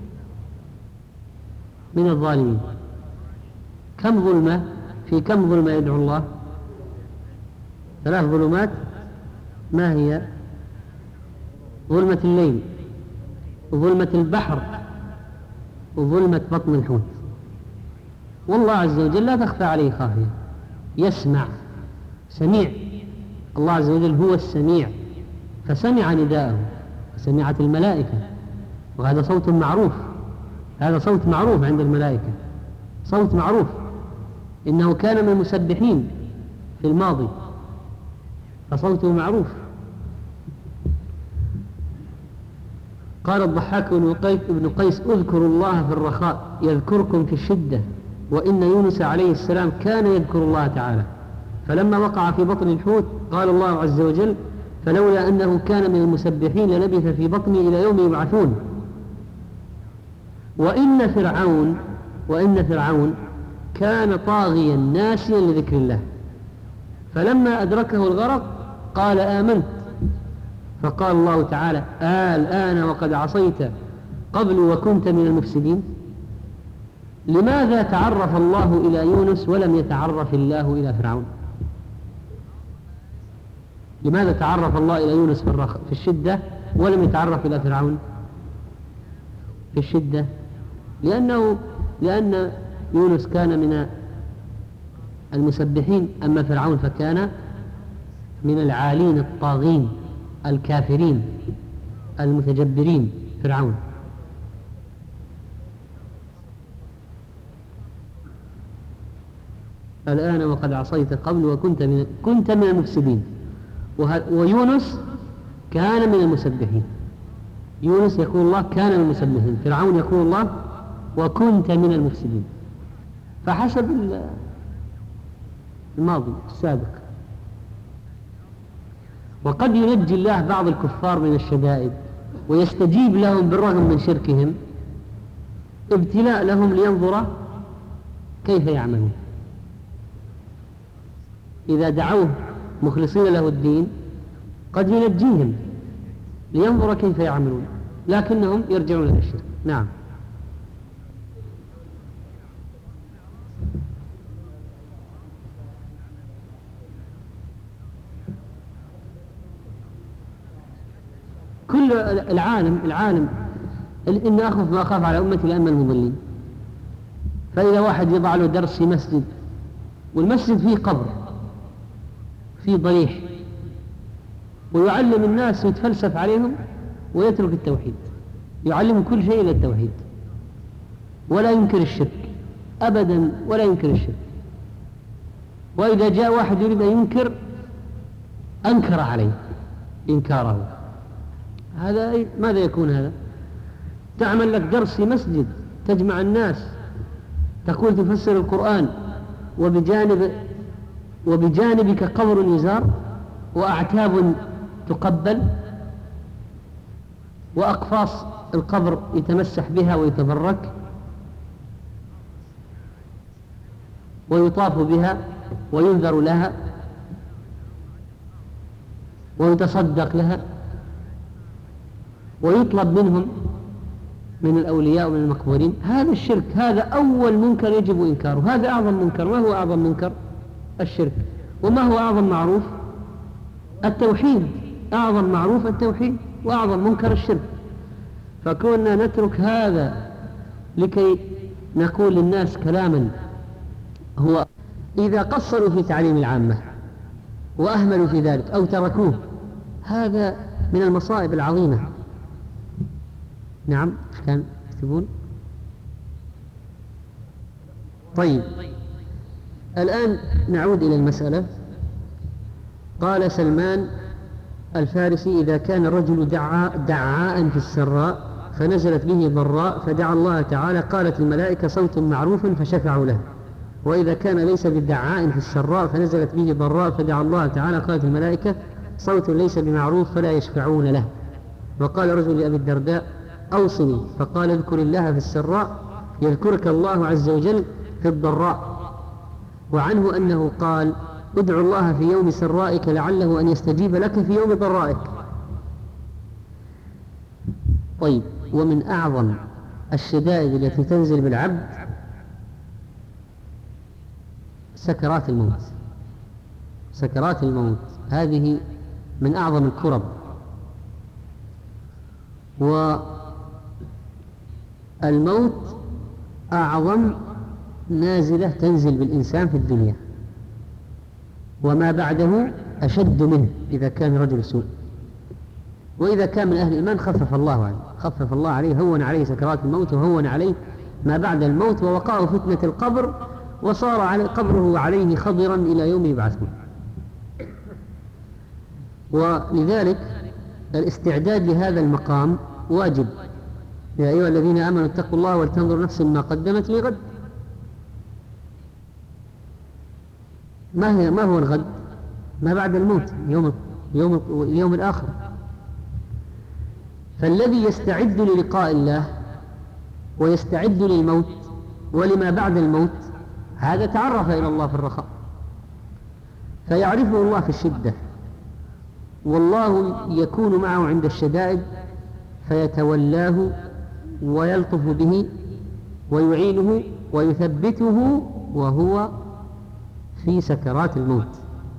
من الظالمين. كم ظلمة في كم ظلمة يدعو الله؟ ثلاث ظلمات. ما هي؟ ظلمة الليل وظلمة البحر وظلمة بطن الحوت. والله عز وجل لا تخفى عليه خافية، يسمع، سميع. الله عز وجل هو السميع، فسمع نداءه، سمعت الملائكة، وهذا صوت معروف، هذا صوت معروف عند الملائكة، صوت معروف. إنه كان من المسبحين في الماضي فصوته معروف. قال الضحاك بن قيس اذكروا الله في الرخاء يذكركم في الشدة. وإن يونس عليه السلام كان يذكر الله تعالى، فلما وقع في بطن الحوت قال الله عز وجل فلولا أنه كان من المسبحين للبث في بطنه إلى يوم يبعثون. وإن فرعون وإن فرعون كان طاغيا ناسيا لذكر الله، فلما أدركه الغرق قال آمنت. فقال الله تعالى آه الآن وقد عصيت قبل وكنت من المفسدين. لماذا تعرف الله إلى يونس ولم يتعرف الله إلى فرعون؟ لماذا تعرف الله إلى يونس في, الرخ... في الشدة ولم يتعرف إلى فرعون في الشدة؟ لأنه لأن يونس كان من المسبحين، أما فرعون فكان من العالين الطاغين الكافرين المتجبرين. فرعون الآن وقد عصيت قبل وكنت من كنت من المفسدين. ويونس كان من المسبحين. يونس يقول الله كان من المسبحين، فرعون يقول الله وكنت من المفسدين. فحسب الماضي السابق. وقد ينجي الله بعض الكفار من الشدائد ويستجيب لهم بالرغم من شركهم، ابتلاء لهم لينظر كيف يعملون. إذا دعوه مخلصين له الدين قد ينجيهم لينظر كيف يعملون، لكنهم يرجعون إلى الشرك. نعم. كل العالم العالم إن أخف ما أخاف على أمتي لأما المضلين. فإذا واحد يضع له درس في مسجد والمسجد فيه قبر فيه ضريح ويعلم الناس ويتفلسف عليهم ويترك التوحيد، يعلم كل شيء إلى التوحيد، ولا ينكر الشرك أبدا، ولا ينكر الشرك. وإذا جاء واحد يريد أن ينكر أنكر عليه إنكاره. هذا ماذا يكون هذا؟ تعمل لك درس في مسجد، تجمع الناس، تقول تفسر القرآن، وبجانب وبجانبك قبر يزار، وأعتاب تقبل، وأقفاص القبر يتمسح بها ويتبرك، ويطاف بها وينذر لها ويتصدق لها، ويطلب منهم من الأولياء ومن المقبورين. هذا الشرك، هذا أول منكر يجب إنكاره، هذا أعظم منكر. ما هو أعظم منكر؟ الشرك. وما هو أعظم معروف؟ التوحيد. أعظم معروف التوحيد، وأعظم منكر الشرك. فكنا نترك هذا لكي نقول للناس كلاما هو إذا قصروا في تعليم العامة وأهملوا في ذلك أو تركوه، هذا من المصائب العظيمة. نعم، كان يكتبون. طيب، الآن نعود إلى المسألة. قال سلمان الفارسي: إذا كان الرجل دعاء دعاء في السراء فنزلت به ضراء فدعا الله تعالى، قالت الملائكة: صوت معروف، فشفعوا له. وإذا كان ليس بدعاء في السراء فنزلت به ضراء فدعا الله تعالى، قالت الملائكة: صوت ليس بمعروف، فلا يشفعون له. وقال رجل لأبي الدرداء: أوصني، فقال: اذكر الله في السراء يذكرك الله عز وجل في الضراء. وعنه أنه قال: ادعو الله في يوم سرائك لعله أن يستجيب لك في يوم ضرائك. طيب، ومن أعظم الشدائد التي تنزل بالعبد سكرات الموت. سكرات الموت هذه من أعظم الكرب، والموت أعظم نازلة تنزل بالإنسان في الدنيا، وما بعده أشد منه إذا كان رجل سوء. وإذا كان من أهل الإيمان خفف الله عليه، خفف الله عليه، هون عليه سكرات الموت، وهون عليه ما بعد الموت، ووقعه فتنة القبر، وصار على قبره عليه خضرا إلى يوم يبعثون. ولذلك الاستعداد لهذا المقام واجب. يا أيها الذين آمنوا اتقوا الله ولتنظر نفس ما قدمت لغد. ما هي ما هو الغد؟ ما بعد الموت، يوم يوم اليوم الآخر. فالذي يستعد للقاء الله ويستعد للموت ولما بعد الموت، هذا تعرف إلى الله في الرخاء، فيعرفه الله في الشدة، والله يكون معه عند الشدائد فيتولاه ويلطف به ويعينه ويثبته وهو في سكرات الموت.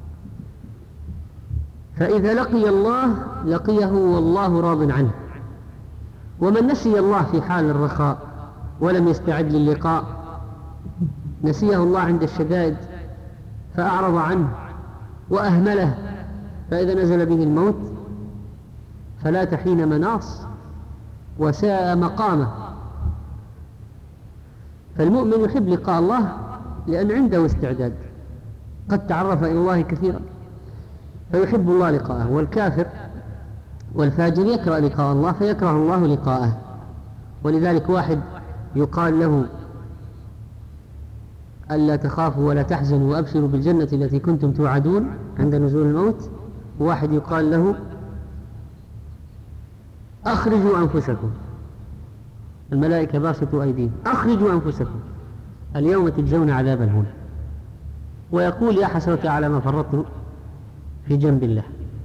فإذا لقي الله لقيه والله راض عنه. ومن نسي الله في حال الرخاء ولم يستعد للقاء نسيه الله عند الشدائد فأعرض عنه وأهمله، فإذا نزل به الموت فلا حين مناص وساء مقامه. فالمؤمن يحب لقاء الله لأن عنده استعداد، قد تعرف إلى الله كثيرا فيحب الله لقاءه. والكافر والفاجر يكره لقاء الله فيكره الله لقاءه. ولذلك واحد يقال له: ألا تخافوا ولا تحزنوا وأبشروا بالجنة التي كنتم توعدون عند نزول الموت، وواحد يقال له: أخرجوا أنفسكم، الملائكة باسطوا أيديهم، أخرجوا أنفسكم اليوم تجزون عذاب الهون. ويقول: يا حسرة على ما فرطت في جنب الله.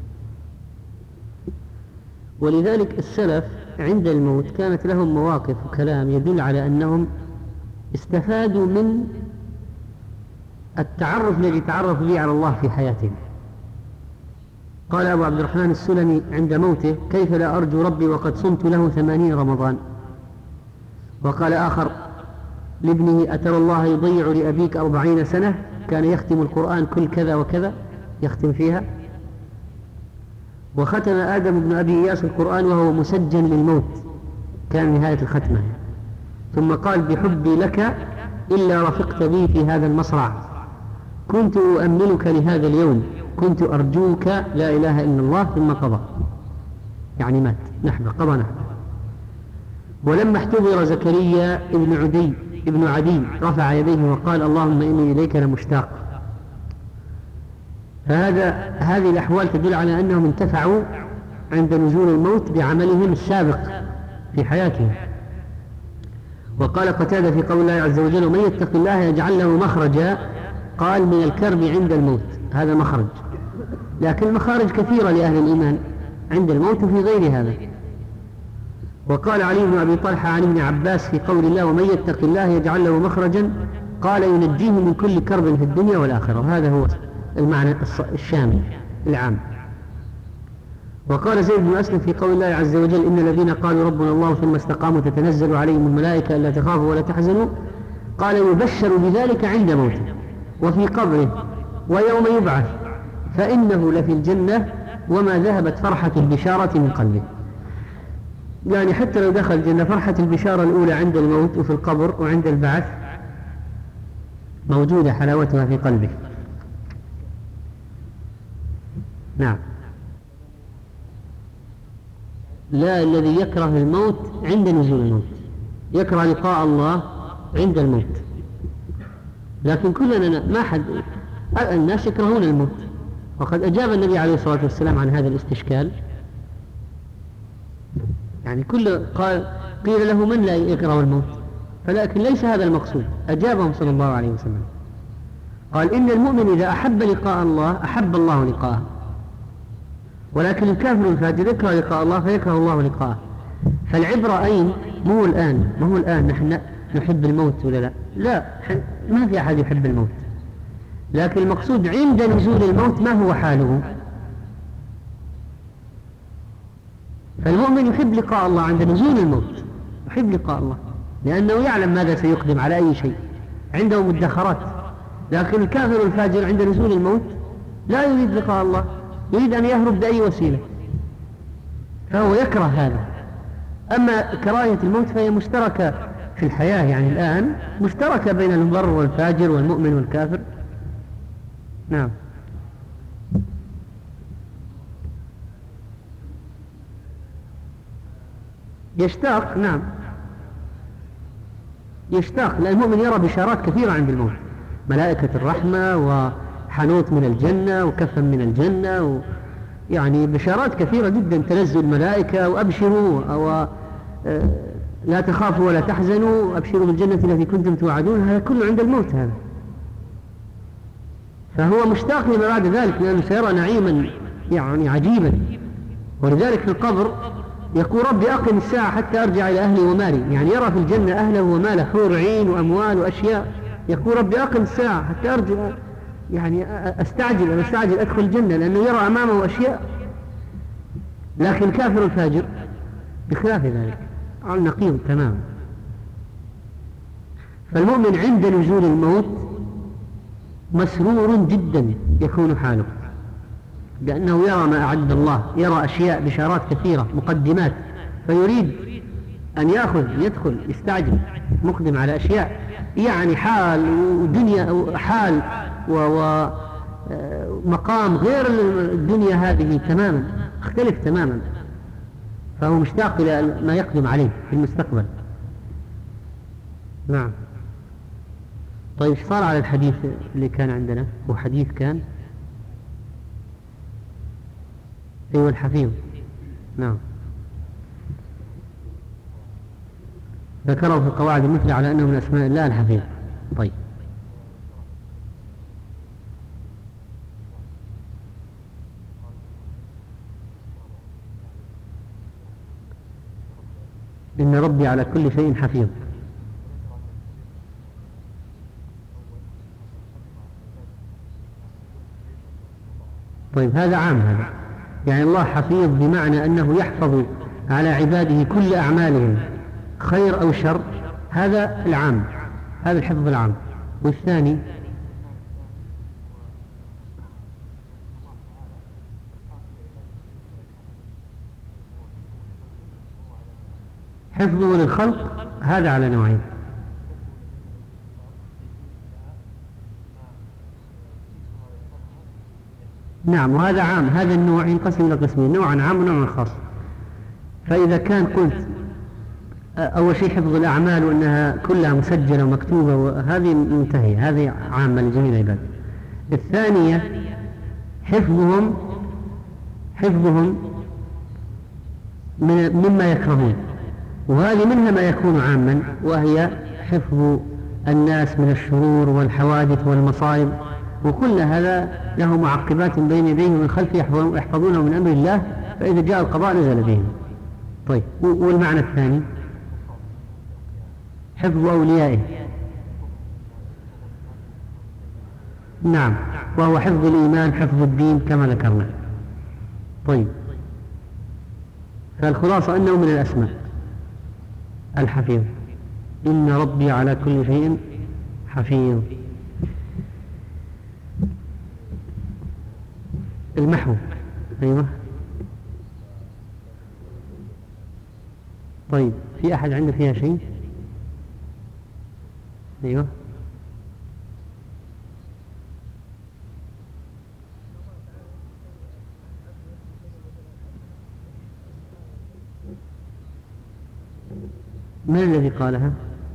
ولذلك السلف عند الموت كانت لهم مواقف وكلام يدل على أنهم استفادوا من التعرف الذي تعرف به على الله في حياتهم. قال أبو عبد الرحمن السلمي عند موته: كيف لا أرجو ربي وقد صمت له ثمانين رمضان. وقال آخر لابنه: أترى الله يضيع لأبيك أربعين سنة كان يختم القرآن كل كذا وكذا يختم فيها. وختم آدم بن أبي إياس القرآن وهو مسجن للموت، كان نهاية الختمة. ثم قال بحبي لك إلا رفقت بي في هذا المصرع، كنت أؤملك لهذا اليوم، كنت أرجوك لا إله إلا الله، ثم قضى، يعني مات نحبه، قضى نحبه. ولما احتضر زكريا ابن عدي ابن عدي رفع يديه وقال اللهم إني إليك لمشتاق. فهذا هذه الأحوال تدل على أنهم انتفعوا عند نزول الموت بعملهم السابق في حياتهم. وقال قتادة في قول الله عز وجل ومن يتق الله يجعل له مخرجا، قال من الكرب عند الموت، هذا مخرج، لكن المخارج كثيرة لأهل الإيمان عند الموت وفي غير هذا. وقال علي بن أبي طلحة عن ابن عباس في قول الله ومن يتق الله يجعل له مخرجا، قال ينجيه من كل كرب في الدنيا والآخرة، وهذا هو المعنى الشامل العام. وقال زيد بن أسلم في قول الله عز وجل إن الذين قالوا ربنا الله ثم استقاموا تتنزل عليهم الملائكة ألا تخافوا ولا تحزنوا، قال يبشر بذلك عند موته وفي قبره ويوم يبعث، فإنه لفي الجنة وما ذهبت فرحة البشارة من قلبه. يعني حتى لو دخل الجنة فرحة البشارة الأولى عند الموت وفي القبر وعند البعث موجودة حلاوتها في قلبه. نعم. لا، الذي يكره الموت عند نزول الموت، يكره لقاء الله عند الموت، لكن كلنا ما حد الناس يكرهون الموت. وقد أجاب النبي عليه الصلاة والسلام عن هذا الاستشكال، يعني كل قال قيل له من لا يكره الموت، فلكن ليس هذا المقصود، أجابهم صلى الله عليه وسلم قال إن المؤمن إذا أحب لقاء الله أحب الله لقاءه، ولكن الكافر الفاجر يكره لقاء الله فيكره الله لقاءه. فالعبرة أين؟ مو الآن، ما هو الآن نحن نحب الموت ولا لا؟ لا، ما في أحد يحب الموت، لكن المقصود عند نزول الموت ما هو حاله. فالمؤمن يحب لقاء الله عند نزول الموت، يحب لقاء الله لأنه يعلم ماذا سيقدم على أي شيء، عنده مدخرات. لكن الكافر الفاجر عند نزول الموت لا يريد لقاء الله، يريد أن يهرب بأي وسيلة، فهو يكره هذا. أما كراهية الموت فهي مشتركة في الحياة، يعني الآن مشتركة بين البر والفاجر والمؤمن والكافر. نعم. يشتاق، نعم يشتاق، لأن المؤمن يرى بشارات كثيرة عند الموت، ملائكة الرحمة وحنوط من الجنة وكفن من الجنة و يعني بشارات كثيرة جدا، تنزل الملائكة وأبشروا أو لا تخافوا ولا تحزنوا أبشروا بالجنة التي كنتم توعدون، هذا كله عند الموت هذا. فهو مشتاق لما بعد ذلك، لأنه سيرى نعيما يعني عجيبا. ولذلك في القبر يقول ربي أقم الساعة حتى أرجع إلى أهلي ومالي، يعني يرى في الجنة أهله وماله، حور عين وأموال وأشياء، يقول ربي أقم الساعة حتى أرجع، يعني أستعجل أنا أستعجل أدخل الجنة، لأنه يرى أمامه أشياء. لكن كافر الفاجر بخلاف ذلك، على النقيض تماما. فالمؤمن عند نزول الموت مسرور جدا يكون حاله، لأنه يرى ما أعد الله، يرى أشياء بشارات كثيرة مقدمات، فيريد أن يأخذ يدخل يستعجل مقدم على أشياء، يعني حال ودنيا حال ومقام غير الدنيا هذه تماما، اختلف تماما، فهو مشتاق إلى ما يقدم عليه في المستقبل. نعم. طيب صار على الحديث اللي كان عندنا، هو حديث كان أيوة الحفيظ. نعم. ذكره في القواعد المثلى على أنه من أسماء الله الحفيظ. طيب. إن ربي على كل شيء حفيظ. طيب هذا عام، هذا يعني الله حفيظ بمعنى أنه يحفظ على عباده كل أعمالهم خير أو شر، هذا العام، هذا الحفظ العام. والثاني حفظه للخلق هذا على نوعين. نعم، وهذا عام، هذا النوع ينقسم إلى قسمين، نوعا عام ونوعا خاص. فإذا كان قلت أول شيء حفظ الأعمال وأنها كلها مسجلة ومكتوبة وهذه منتهية، هذه عامة لجميع العباد. الثانية حفظهم حفظهم من مما يكرهون، وهذه منها ما يكون عاما، وهي حفظ الناس من الشرور والحوادث والمصائب، وكل هذا له معقبات بين يديه ومن خلفه يحفظونه من أمر الله، فإذا جاء القضاء نزل بهم. طيب، والمعنى الثاني حفظ أوليائه. نعم، وهو حفظ الإيمان، حفظ الدين كما ذكرنا. طيب، فالخلاصة أنه من الأسماء الحفيظ، إن ربي على كل شيء حفيظ. المحو، أيوة. طيب، في أحد عنده فيها شيء؟ أيوة. من الذي قالها؟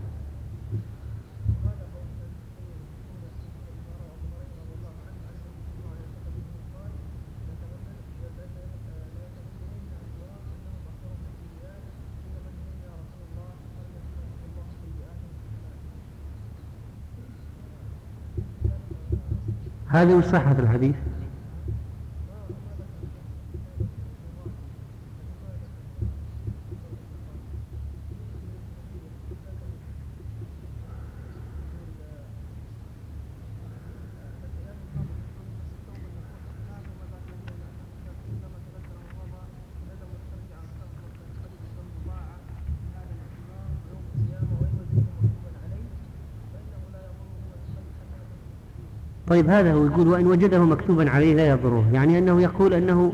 هذه مش صحة الحديث. طيب، هذا هو يقول وإن وجده مكتوبا عليه لا يضره، يعني أنه يقول أنه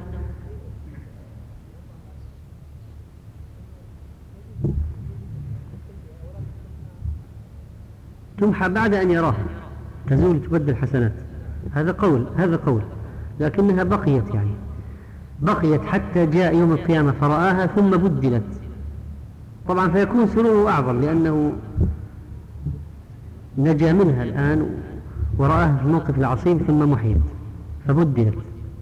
تمحى بعد أن يراه، تزول تبدل حسنات. هذا قول هذا قول لكنها بقيت، يعني بقيت حتى جاء يوم القيامة فرآها ثم بدلت، طبعا فيكون سروره أعظم لأنه نجا منها الآن ورآها في الموقف العصيب ثم محيت فبدلت.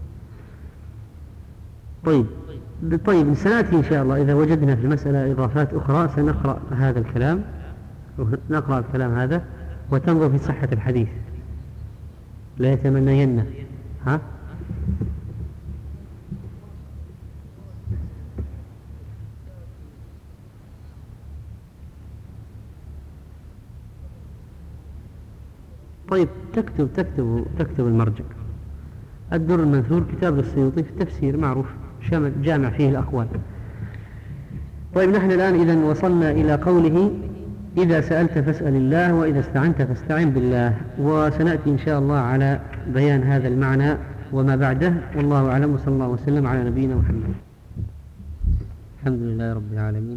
طيب طيب سنأتي إن شاء الله إذا وجدنا في المسألة إضافات أخرى سنقرأ هذا الكلام، نقرأ الكلام هذا وتنظر في صحة الحديث، لا يتمنين. ها؟ طيب، تكتب تكتب تكتب المرجع. الدر المنثور كتاب السيوطي في التفسير معروف، جامع فيه الأقوال. طيب، نحن الآن إذن وصلنا إلى قوله إذا سألت فاسأل الله وإذا استعنت فاستعن بالله، وسنأتي إن شاء الله على بيان هذا المعنى وما بعده، والله أعلم، وصلى الله وسلم على نبينا محمد. الحمد لله رب العالمين،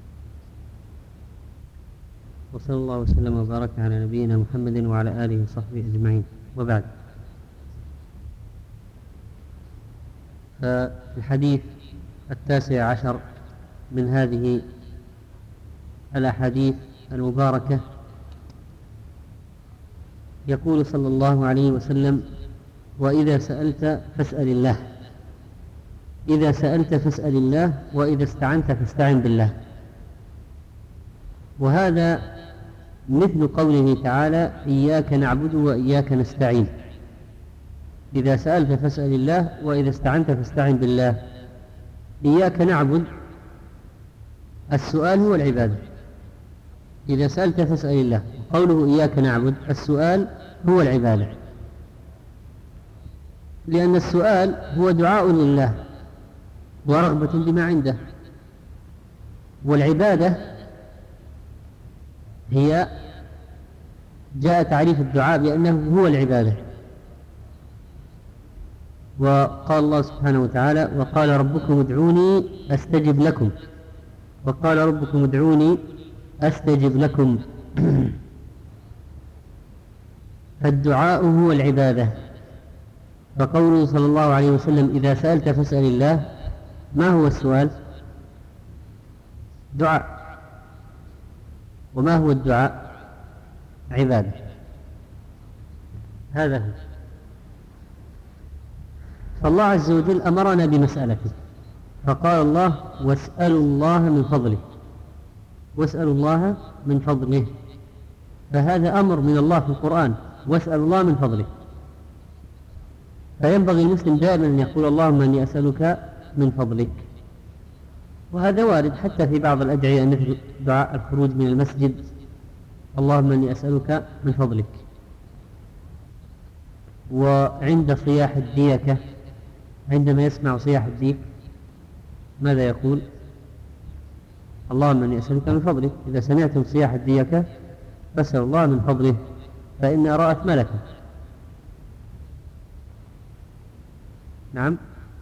وصلى الله وسلم وبارك على نبينا محمد وعلى آله وصحبه أجمعين، وبعد. فالحديث التاسع عشر من هذه الأحاديث المباركة يقول صلى الله عليه وسلم: وإذا سألت فاسأل الله، إذا سألت فاسأل الله، وإذا استعنت فاستعن بالله. وهذا مثل قوله تعالى: إياك نعبد وإياك نستعين. إذا سألت فاسأل الله، وإذا استعنت فاستعن بالله. إياك نعبد، السؤال هو العبادة. إذا سألت فاسأل الله، قوله إياك نعبد السؤال هو العبادة، لأن السؤال هو دعاء لله ورغبة بما عنده، والعبادة هي جاء تعريف الدعاء بأنه هو العبادة. وقال الله سبحانه وتعالى: وقال ربكم ادعوني أستجب لكم. وقال ربكم ادعوني أستجب لكم. فالدعاء هو العبادة. فقوله صلى الله عليه وسلم إذا سألت فاسأل الله، ما هو السؤال؟ دعاء. وما هو الدعاء؟ عبادة. هذا هو. فالله عز وجل أمرنا بمسألته، فقال الله واسألوا الله من فضله، واسألوا الله من فضله. فهذا أمر من الله في القرآن، واسألوا الله من فضله. فينبغي المسلم دائما أن يقول اللهم إني أسألك من فضلك. وهذا وارد حتى في بعض الأدعية مثل دعاء الخروج من المسجد، اللهم إني أسألك من فضلك. وعند صياح الديكة، عندما يسمع صياح الديك ماذا يقول؟ اللهم إني أسألك من فضلك. إذا سمعتم صياح الديكة فاسألوا الله من فضله فإنها رأت ملكا. نعم.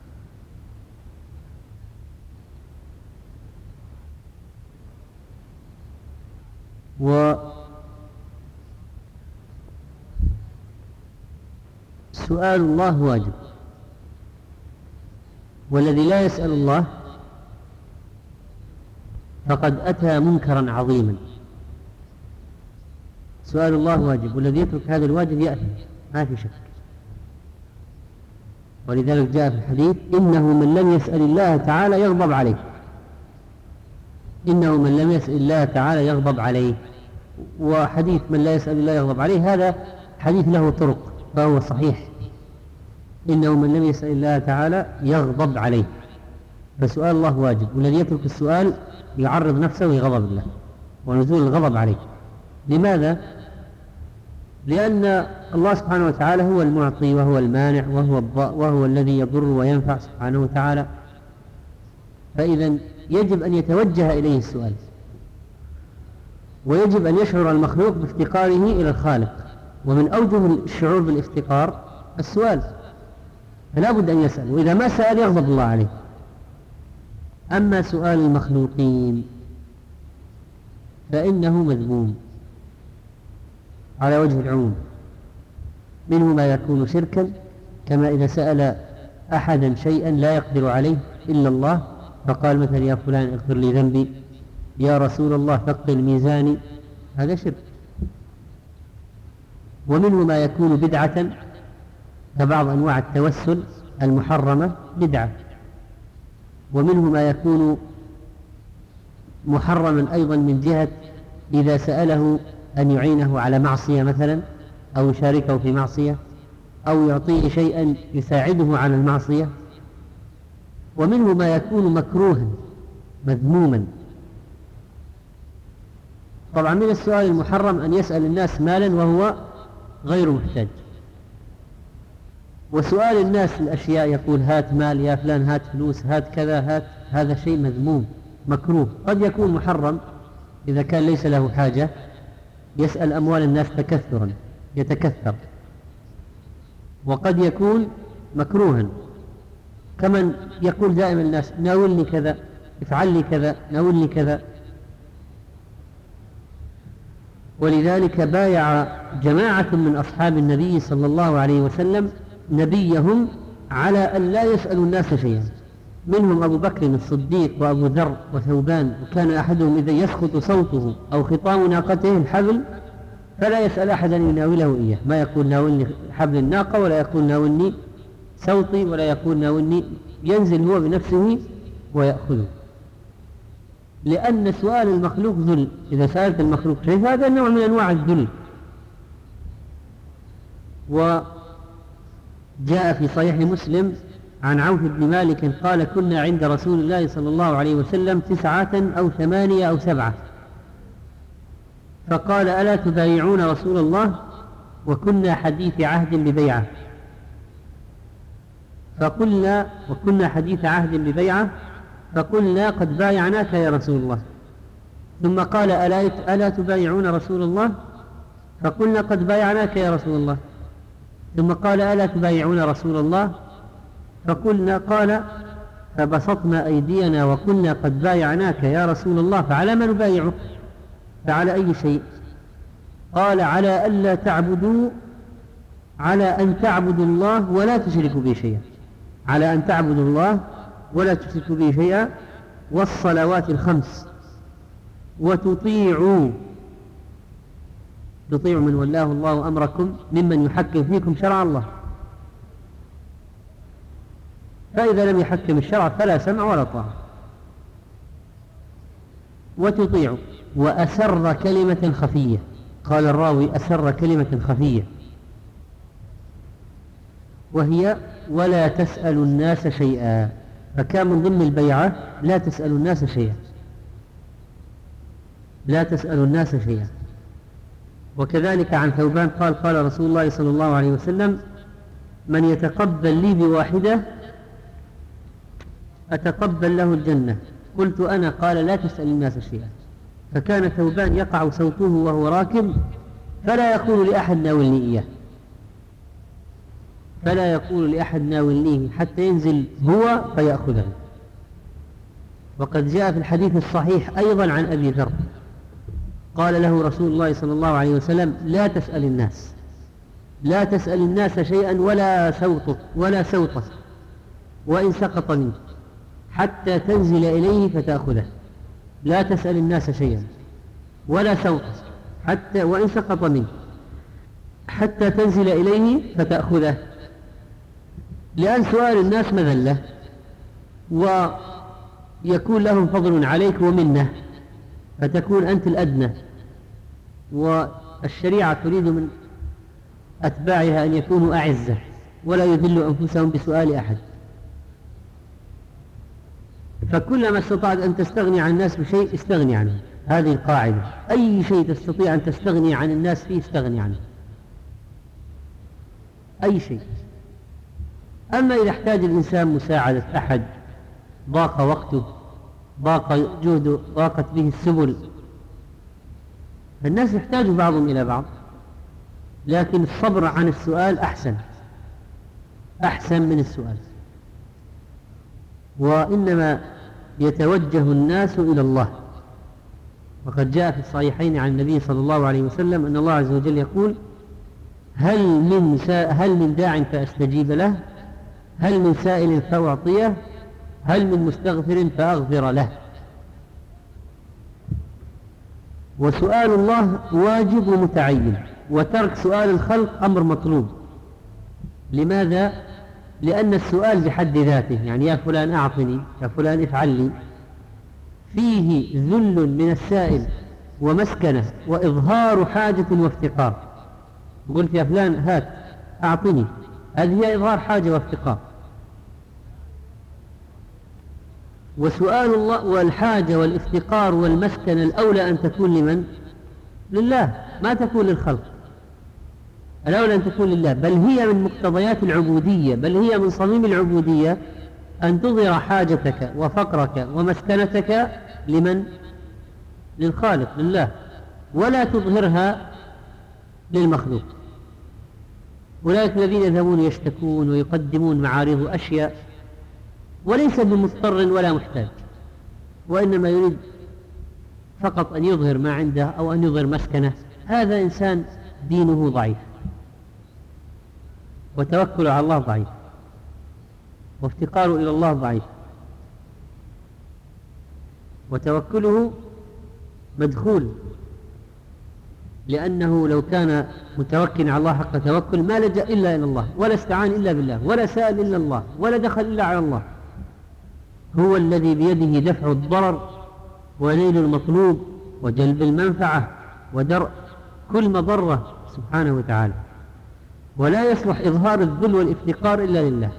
وسؤال الله واجب، والذي لا يسأل الله فقد أتى منكرا عظيما. سؤال الله واجب، والذي يترك هذا الواجب يأثم، ما في شك. ولذلك جاء في الحديث إنه من لم يسأل الله تعالى يغضب عليه، إنه من لم يسأل الله تعالى يغضب عليه. وحديث من لا يسأل الله يغضب عليه هذا حديث له طرق فهو صحيح، إنه من لم يسأل الله تعالى يغضب عليه. فسؤال الله واجب، والذي يترك السؤال يعرض نفسه لغضب الله ونزول الغضب عليه. لماذا؟ لأن الله سبحانه وتعالى هو المعطي وهو المانع وهو, وهو الذي يضر وينفع سبحانه وتعالى. فإذا يجب أن يتوجه إليه السؤال، ويجب أن يشعر المخلوق بافتقاره إلى الخالق. ومن أوجه الشعور بالافتقار السؤال، فلا بد أن يسأل، وإذا ما سأل يغضب الله عليه. أما سؤال المخلوقين فإنه مذموم على وجه العموم، منه ما يكون شركا، كما إذا سأل أحدا شيئا لا يقدر عليه إلا الله فقال مثلا يا فلان اغفر لي ذنبي، يا رسول الله ثقل ميزاني، هذا شرك. ومنه ما يكون بدعة كبعض أنواع التوسل المحرمة بدعة. ومنه ما يكون محرما أيضا من جهة إذا سأله أن يعينه على معصية مثلا، أو يشاركه في معصية، أو يعطيه شيئا يساعده على المعصية. ومنه ما يكون مكروها مذموما. طبعا من السؤال المحرم أن يسأل الناس مالا وهو غير محتاج. وسؤال الناس الأشياء يقول هات مال يا فلان، هات فلوس، هات كذا، هات، هذا شيء مذموم مكروه. قد يكون محرم إذا كان ليس له حاجة، يسأل أموال الناس تكثرا يتكثر. وقد يكون مكروها كمن يقول دائما الناس ناولني كذا، افعل لي كذا، ناولني كذا. ولذلك بايع جماعة من أصحاب النبي صلى الله عليه وسلم نبيهم على أن لا يسألوا الناس شيئا، منهم أبو بكر الصديق وأبو ذر وثوبان. وكان أحدهم إذا يسقط صوته أو خطام ناقته الحبل فلا يسأل أحدا يناوله إياه، ما يقول ناولني حبل الناقة، ولا يقول ناولني صوتي، ولا يقول ناولني، ينزل هو بنفسه ويأخذه. لأن سؤال المخلوق ذل. إذا سألت المخلوق شيء هذا نوع من أنواع الذل. وجاء في صحيح مسلم عن عوف بن مالك قال كنا عند رسول الله صلى الله عليه وسلم تسعة أو ثمانية أو سبعة، فقال ألا تبايعون رسول الله؟ وكنا حديث عهد ببيعة. فقلنا وكنا حديث عهد ببيعة فقلنا قد بايعناك يا رسول الله. ثم قال ألا, ألا تبايعون رسول الله؟ فقلنا قد بايعناك يا رسول الله. ثم قال ألا تبايعون رسول الله؟ فقلنا قال فبسطنا أيدينا وقلنا قد بايعناك يا رسول الله، فعلى ما نبايعك؟ فعلى أي شيء؟ قال على ألا تعبدوا على أن تعبدوا الله ولا تشركوا به شيئا، على أن تعبدوا الله ولا تشركوا به شيئا، والصلوات الخمس، وتطيعوا تطيعوا من ولاه الله أمركم ممن يحكم فيكم شرع الله. فإذا لم يحكم الشرع فلا سمع ولا طاعة. وتطيعوا، وأسر كلمة خفية، قال الراوي أسر كلمة خفية، وهي ولا تسأل الناس شيئا، فكان من ضمن البيعة لا تسأل الناس شيئا، لا تسأل الناس شيئا. وكذلك عن ثوبان قال قال رسول الله صلى الله عليه وسلم من يتقبل لي بواحدة أتقبل له الجنة، قلت أنا، قال لا تسأل الناس شيئا. فكان ثوبان يقع صوته وهو راكب فلا يقول لأحد ناولني إياه، فلا يقول لأحد ناولنيه حتى ينزل هو فيأخذه. وقد جاء في الحديث الصحيح أيضا عن أبي ذر قال له رسول الله صلى الله عليه وسلم لا تسأل الناس، لا تسأل الناس شيئا ولا سوطك ولا سوطك وإن سقط منك حتى تنزل إليه فتأخذه، لا تسأل الناس شيئا ولا سوطك حتى وإن سقط منك حتى تنزل إليه فتأخذه، لأن سؤال الناس مذلة ويكون لهم فضل عليك ومنه، فتكون أنت الأدنى، والشريعة تريد من أتباعها أن يكونوا أعزة ولا يذلوا أنفسهم بسؤال أحد. فكلما استطعت أن تستغني عن الناس بشيء استغني عنه، هذه القاعدة، أي شيء تستطيع أن تستغني عن الناس فيه استغني عنه، أي شيء. أما إذا احتاج الإنسان مساعدة أحد، ضاق وقته، ضاق جهده، ضاقت به السبل، الناس يحتاج بعضهم إلى بعض، لكن الصبر عن السؤال أحسن أحسن من السؤال. وإنما يتوجه الناس إلى الله. وقد جاء في الصحيحين عن النبي صلى الله عليه وسلم أن الله عز وجل يقول هل من, سا... هل من داع فأستجيب له، هل من سائل فأعطيه، هل من مستغفر فأغفر له. وسؤال الله واجب ومتعين، وترك سؤال الخلق أمر مطلوب. لماذا؟ لأن السؤال بحد ذاته، يعني يا فلان أعطني، يا فلان افعل لي، فيه ذل من السائل ومسكنة وإظهار حاجة وافتقار. قلت يا فلان هات أعطني، هذه هي إظهار حاجة وافتقار. وسؤال الله والحاجة والافتقار والمسكنة الأولى أن تكون لمن؟ لله، ما تكون للخلق، الأولى أن تكون لله، بل هي من مقتضيات العبودية، بل هي من صميم العبودية أن تظهر حاجتك وفقرك ومسكنتك لمن؟ للخالق، لله، ولا تظهرها للمخلوق. أولئك الذين يذهبون يشتكون ويقدمون معارض أشياء وليس بمضطر ولا محتاج، وإنما يريد فقط أن يظهر ما عنده أو أن يظهر مسكنه، هذا إنسان دينه ضعيف، وتوكل على الله ضعيف، وافتقاره إلى الله ضعيف، وتوكله مدخول، لأنه لو كان متوكلا على الله حق توكل ما لجأ إلا إلى الله، ولا استعان إلا بالله، ولا سأل إلا الله، ولا دخل إلا على الله. هو الذي بيده دفع الضرر ونيل المطلوب وجلب المنفعة ودرء كل مضرة سبحانه وتعالى، ولا يصلح إظهار الذل والافتقار إلا لله.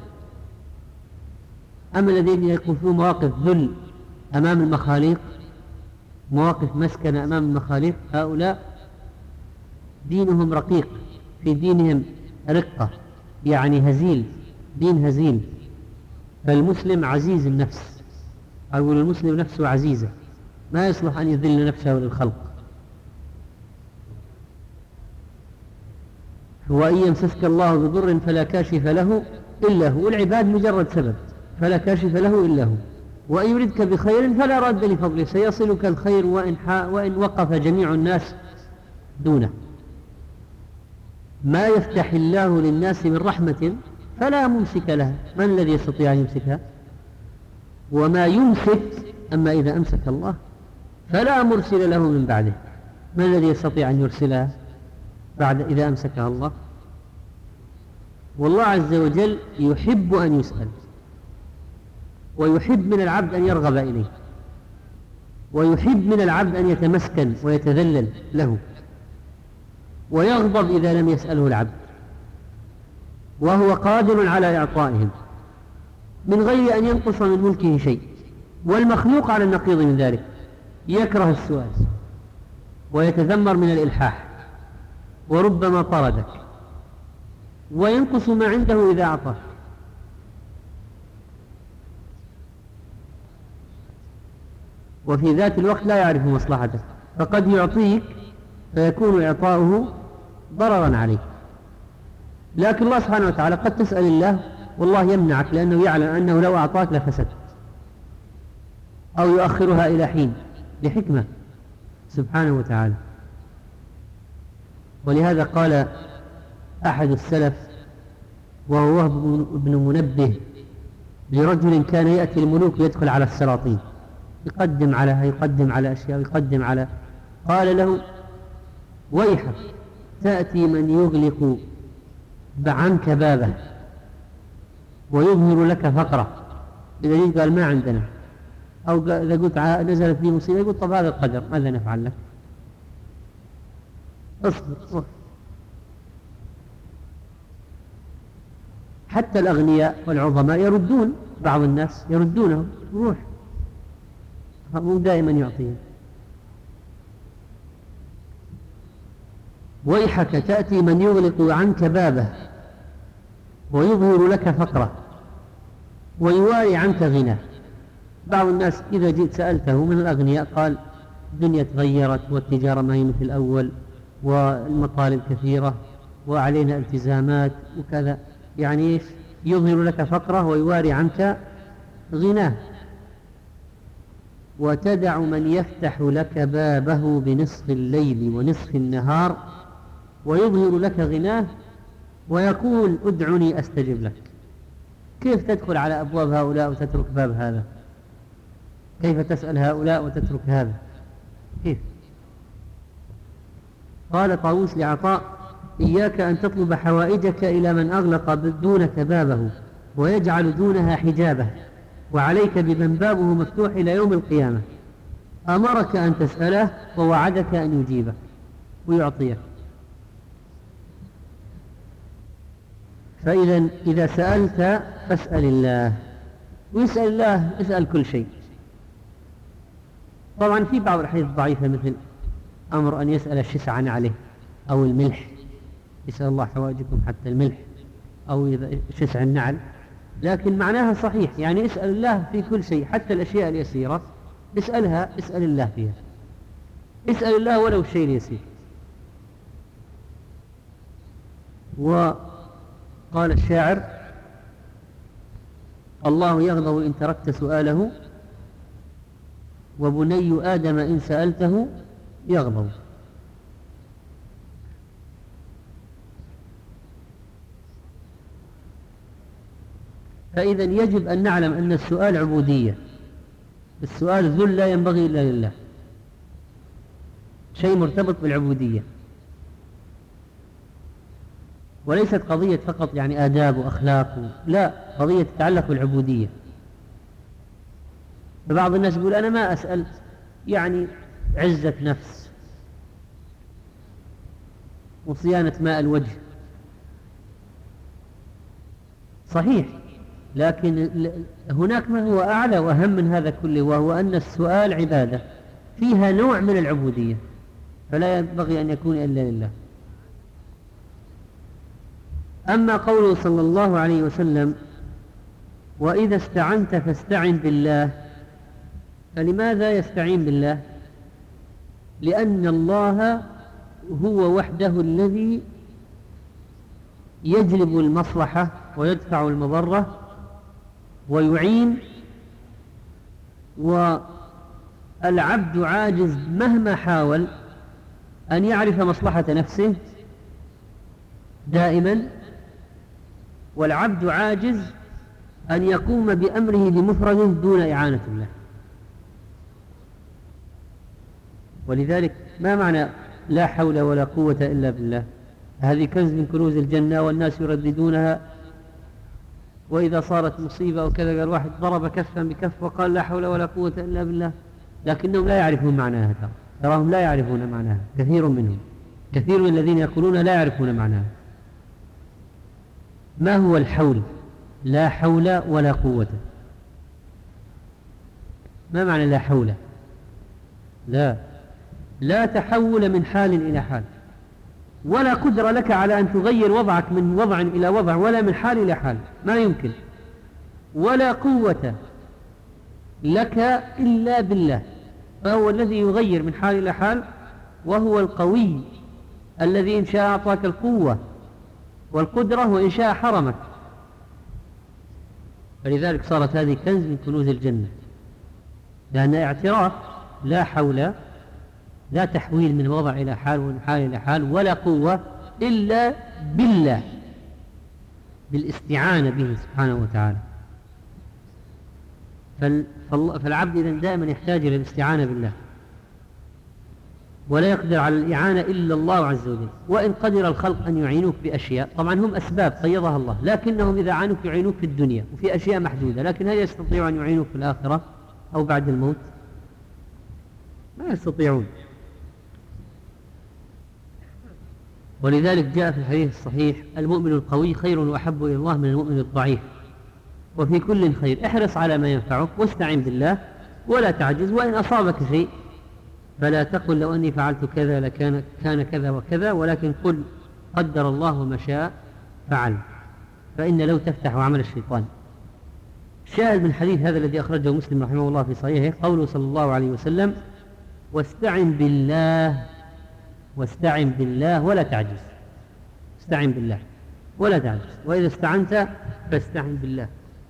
أما الذين يقفون مواقف ذل أمام المخاليق، مواقف مسكنة أمام المخاليق، هؤلاء دينهم رقيق، في دينهم رقة، يعني هزيل، دين هزيل. فالمسلم عزيز النفس، أقول المسلم نفسه عزيزة، ما يصلح أن يذل نفسه للخلق. وإن يمسسك الله بضر فلا كاشف له إلا هو، العباد مجرد سبب، فلا كاشف له إلا هو، وإن يردك بخير فلا راد لفضله، سيصلك الخير وإن, وإن وقف جميع الناس دونه. ما يفتح الله للناس من رحمة فلا ممسك لها، من الذي يستطيع أن يمسكها؟ وما يمسك، أما إذا أمسك الله فلا مرسل له من بعده، من الذي يستطيع أن يرسلها بعد إذا أمسكها الله؟ والله عز وجل يحب أن يسأل، ويحب من العبد أن يرغب إليه، ويحب من العبد أن يتمسكن ويتذلل له، ويغضب إذا لم يسأله العبد، وهو قادر على إعطائهم من غير أن ينقص من ملكه شيء. والمخلوق على النقيض من ذلك، يكره السؤال ويتذمر من الإلحاح، وربما طردك، وينقص ما عنده إذا أعطاك. وفي ذات الوقت لا يعرف مصلحتك، فقد يعطيك فيكون إعطاؤه ضررا عليك. لكن الله سبحانه وتعالى قد تسأل الله والله يمنعك، لأنه يعلم أنه لو أعطاك لفسد، أو يؤخرها إلى حين لحكمة سبحانه وتعالى. ولهذا قال أحد السلف وهو وهب بن منبه لرجل كان يأتي الملوك يدخل على السلاطين، يقدم على يقدم على أشياء يقدم على، قال له ويحك تأتي من يغلق عنك بابه ويظهر لك فقره، إذا جيت قال ما عندنا، أو إذا قلت نزلت لي مصيبة يقول طب هذا القدر ماذا نفعل لك، اصبر. حتى الأغنياء والعظماء يردون، بعض الناس يردونه، روح مو دائما يعطيه. ويحك تأتي من يغلق عنك بابه ويظهر لك فقره ويواري عنك غناه. بعض الناس إذا جئت سألته من الأغنياء قال الدنيا تغيرت والتجارة ما هي مثل الأول والمطالب كثيرة وعلينا التزامات وكذا، يعني إيش؟ يظهر لك فقره ويواري عنك غناه. وتدع من يفتح لك بابه بنصف الليل ونصف النهار ويظهر لك غناه ويقول ادعني أستجب لك. كيف تدخل على أبواب هؤلاء وتترك باب هذا؟ كيف تسأل هؤلاء وتترك هذا؟ كيف؟ قال طاووس لعطاء إياك أن تطلب حوائجك إلى من أغلق دونك بابه ويجعل دونها حجابه، وعليك بمن بابه مفتوح إلى يوم القيامة، أمرك أن تسأله ووعدك أن يجيبك ويعطيك. فإذا إذا سألت فاسأل الله، ويسأل الله اسأل كل شيء. طبعا في بعض الأحاديث الضعيفة مثل أمر أن يسأل الشسع عن عليه أو الملح، يسأل الله حوائجكم حتى الملح أو إذا شسع النعل، لكن معناها صحيح، يعني اسأل الله في كل شيء حتى الأشياء اليسيرة اسألها، اسأل الله فيها، اسأل الله ولو الشيء اليسير. وقال الشاعر الله يغضب إن تركت سؤاله وبني آدم إن سألته يغضب. فإذا يجب أن نعلم أن السؤال عبودية، السؤال ذل لا ينبغي إلا لله، شيء مرتبط بالعبودية، وليست قضية فقط يعني آداب وأخلاق، لا، قضية تتعلق بالعبودية. فبعض الناس يقول أنا ما أسأل يعني عزة نفس وصيانة ماء الوجه، صحيح، لكن هناك ما هو أعلى وأهم من هذا كله، وهو أن السؤال عبادة فيها نوع من العبودية، فلا ينبغي أن يكون إلا لله. أما قوله صلى الله عليه وسلم وإذا استعنت فاستعن بالله، فلماذا يستعين بالله؟ لأن الله هو وحده الذي يجلب المصلحة ويدفع المضرة ويعين، والعبد عاجز مهما حاول أن يعرف مصلحة نفسه دائما، والعبد عاجز أن يقوم بأمره بمفرده دون إعانة الله. ولذلك ما معنى لا حول ولا قوة إلا بالله؟ هذه كنز من كنوز الجنة والناس يرددونها، وإذا صارت مصيبة أو كذا قال واحد ضرب كفا بكف وقال لا حول ولا قوة إلا بالله، لكنهم لا يعرفون معناها، تراهم لا يعرفون معناها، كثير منهم، كثير من الذين يقولون لا يعرفون معناها. ما هو الحول؟ لا حول ولا قوة. ما معنى لا حول؟ لا لا تحول من حال إلى حال، ولا قدرة لك على أن تغير وضعك من وضع إلى وضع، ولا من حال إلى حال، ما يمكن. ولا قوة لك إلا بالله، فهو الذي يغير من حال إلى حال، وهو القوي الذي إن شاء أعطاك القوة والقدرة وإن شاء حرمك. فلذلك صارت هذه كنز من كنوز الجنة، لأن اعتراف لا حول، لا تحويل من وضع إلى حال ومن حال إلى حال، ولا قوة إلا بالله، بالاستعانة به سبحانه وتعالى. فالعبد إذن دائما يحتاج إلى الاستعانة بالله، ولا يقدر على الإعانة إلا الله عز وجل. وإن قدر الخلق أن يعينوك بأشياء، طبعا هم أسباب قيضها الله، لكنهم إذا عانوك يعينوك في الدنيا وفي أشياء محدودة، لكن هل يستطيعوا أن يعينوك في الآخرة أو بعد الموت؟ ما يستطيعون. ولذلك جاء في الحديث الصحيح المؤمن القوي خير وأحب إلى الله من المؤمن الضعيف، وفي كل خير. احرص على ما ينفعك واستعن بالله ولا تعجز، وإن أصابك شيء فلا تقل لو أني فعلت كذا لكان كان كذا وكذا، ولكن قل قدر الله وما شاء فعل، فإن لو تفتح عمل الشيطان. شاهد من الحديث هذا الذي أخرجه مسلم رحمه الله في صحيحه قوله صلى الله عليه وسلم واستعن بالله، واستعن بالله ولا تعجز، استعن بالله ولا تعجز، وإذا استعنت فاستعن بالله.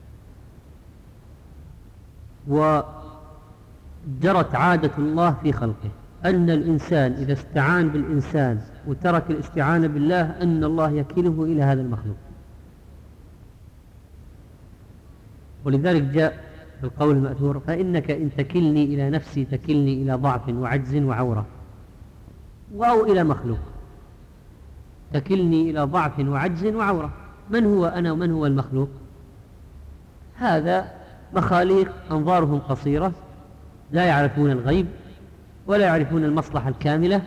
وجرت عادة الله في خلقه أن الإنسان إذا استعان بالإنسان وترك الاستعانة بالله أن الله يكله إلى هذا المخلوق. ولذلك جاء في القول المأثور فإنك إن تكلني إلى نفسي تكلني إلى ضعف وعجز وعورة، أو إلى مخلوق، تكلني إلى ضعف وعجز وعورة. من هو أنا ومن هو المخلوق؟ هذا مخاليق أنظارهم قصيرة، لا يعرفون الغيب ولا يعرفون المصلحة الكاملة.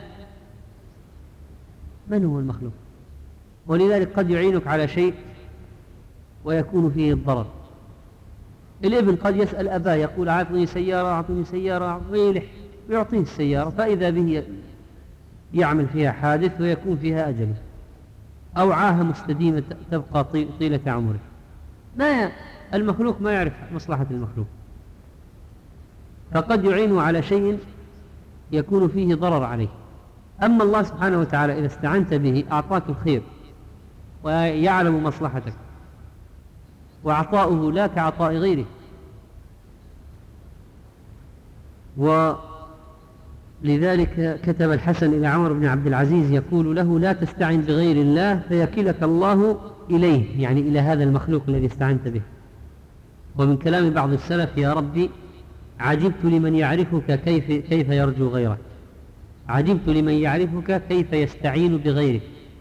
من هو المخلوق؟ ولذلك قد يعينك على شيء ويكون فيه الضرر. الابن قد يسأل أباه يقول أعطني سيارة أعطني سيارة ويلح ويعطيه السيارة، فإذا به يعمل فيها حادث ويكون فيها أجله، أو عاهة مستديمة تبقى طيلة عمره. ما المخلوق ما يعرف مصلحة المخلوق، فقد يعينه على شيء يكون فيه ضرر عليه. أما الله سبحانه وتعالى إذا استعنت به أعطاك الخير ويعلم مصلحتك، وعطاؤه لا كعطاء غيره. ولذلك كتب الحسن إلى عمر بن عبد العزيز يقول له لا تستعن بغير الله فيكلك الله إليه، يعني إلى هذا المخلوق الذي استعنت به. ومن كلام بعض السلف يا ربي عجبت لمن يعرفك كيف, كيف يرجو غيرك، عجبت لمن يعرفك كيف يستعين بغيرك،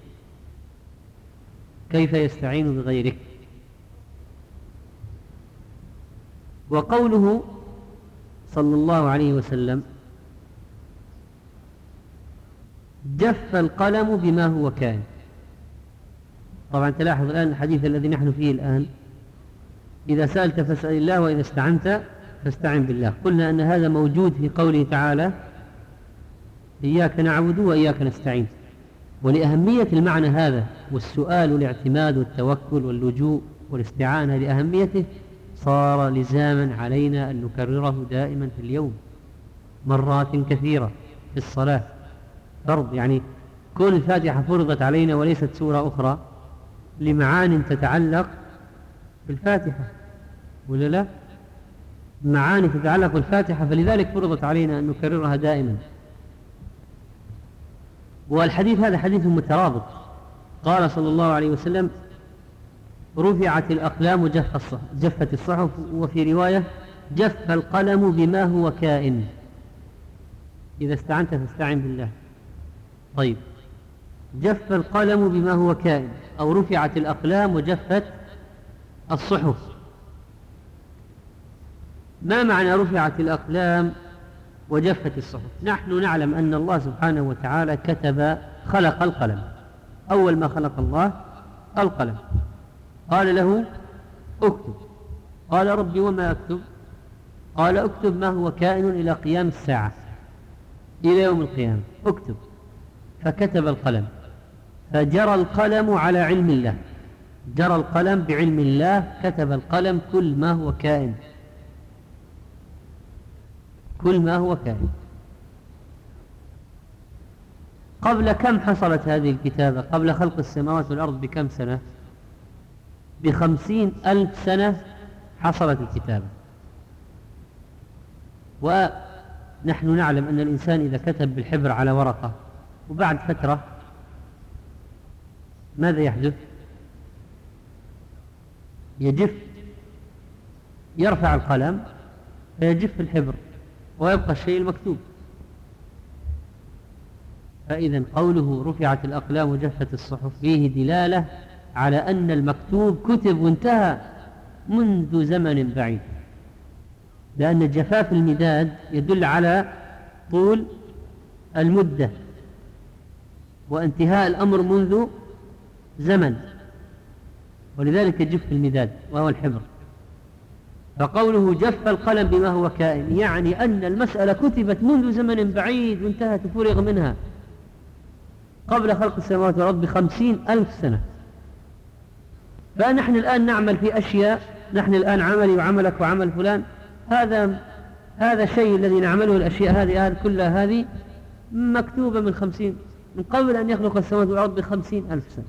كيف يستعين بغيرك. وقوله صلى الله عليه وسلم جف القلم بما هو كان. طبعا تلاحظ الآن الحديث الذي نحن فيه الآن إذا سألت فاسأل الله وإذا استعنت فاستعن بالله. قلنا أن هذا موجود في قوله تعالى إياك نعبد وإياك نستعين. ولأهمية المعنى هذا والسؤال والاعتماد والتوكل واللجوء والاستعانة لأهميته صار لزاما علينا أن نكرره دائما في اليوم مرات كثيرة في الصلاة، فرض. يعني كل الفاتحة فرضت علينا وليست سورة أخرى لمعان تتعلق بالفاتحة. ولا لا؟ معاني تتعلق بالفاتحة، فلذلك فرضت علينا أن نكررها دائما. والحديث هذا حديث مترابط. قال صلى الله عليه وسلم: رفعت الأقلام جفت الصحف، وفي رواية: جف القلم بما هو كائن. إذا استعنت فاستعن بالله. طيب، جف القلم بما هو كائن، أو رفعت الأقلام وجفت الصحف. ما معنى رفعت الأقلام وجفت الصحف؟ نحن نعلم أن الله سبحانه وتعالى كتب، خلق القلم. أول ما خلق الله القلم، قال له: اكتب. قال: ربي وما أكتب؟ قال: اكتب ما هو كائن إلى قيام الساعة، إلى يوم القيامة، اكتب. فكتب القلم، فجرى القلم على علم الله، جرى القلم بعلم الله، كتب القلم كل ما هو كائن، كل ما هو كائن. قبل كم حصلت هذه الكتابة؟ قبل خلق السماوات والأرض بكم سنة؟ بخمسين ألف سنة حصلت الكتابة. ونحن نعلم أن الإنسان إذا كتب بالحبر على ورقة وبعد فترة ماذا يحدث؟ يجف، يرفع القلم فيجف الحبر ويبقى الشيء المكتوب. فإذا قوله رفعت الأقلام وجفت الصحف فيه دلالة على أن المكتوب كتب وانتهى منذ زمن بعيد، لأن جفاف المداد يدل على طول المدة وانتهاء الأمر منذ زمن، ولذلك جف المداد وهو الحبر. فقوله جف القلم بما هو كائن يعني أن المسألة كتبت منذ زمن بعيد وانتهت فرغ منها قبل خلق السماوات والأرض بخمسين ألف سنة. فنحن الآن نعمل في أشياء، نحن الآن عملي وعملك وعمل فلان، هذا هذا الشيء الذي نعمله، الأشياء هذه كلها هذه مكتوبة من خمسين من قبل أن يخلق السماوات والأرض بخمسين ألف سنة.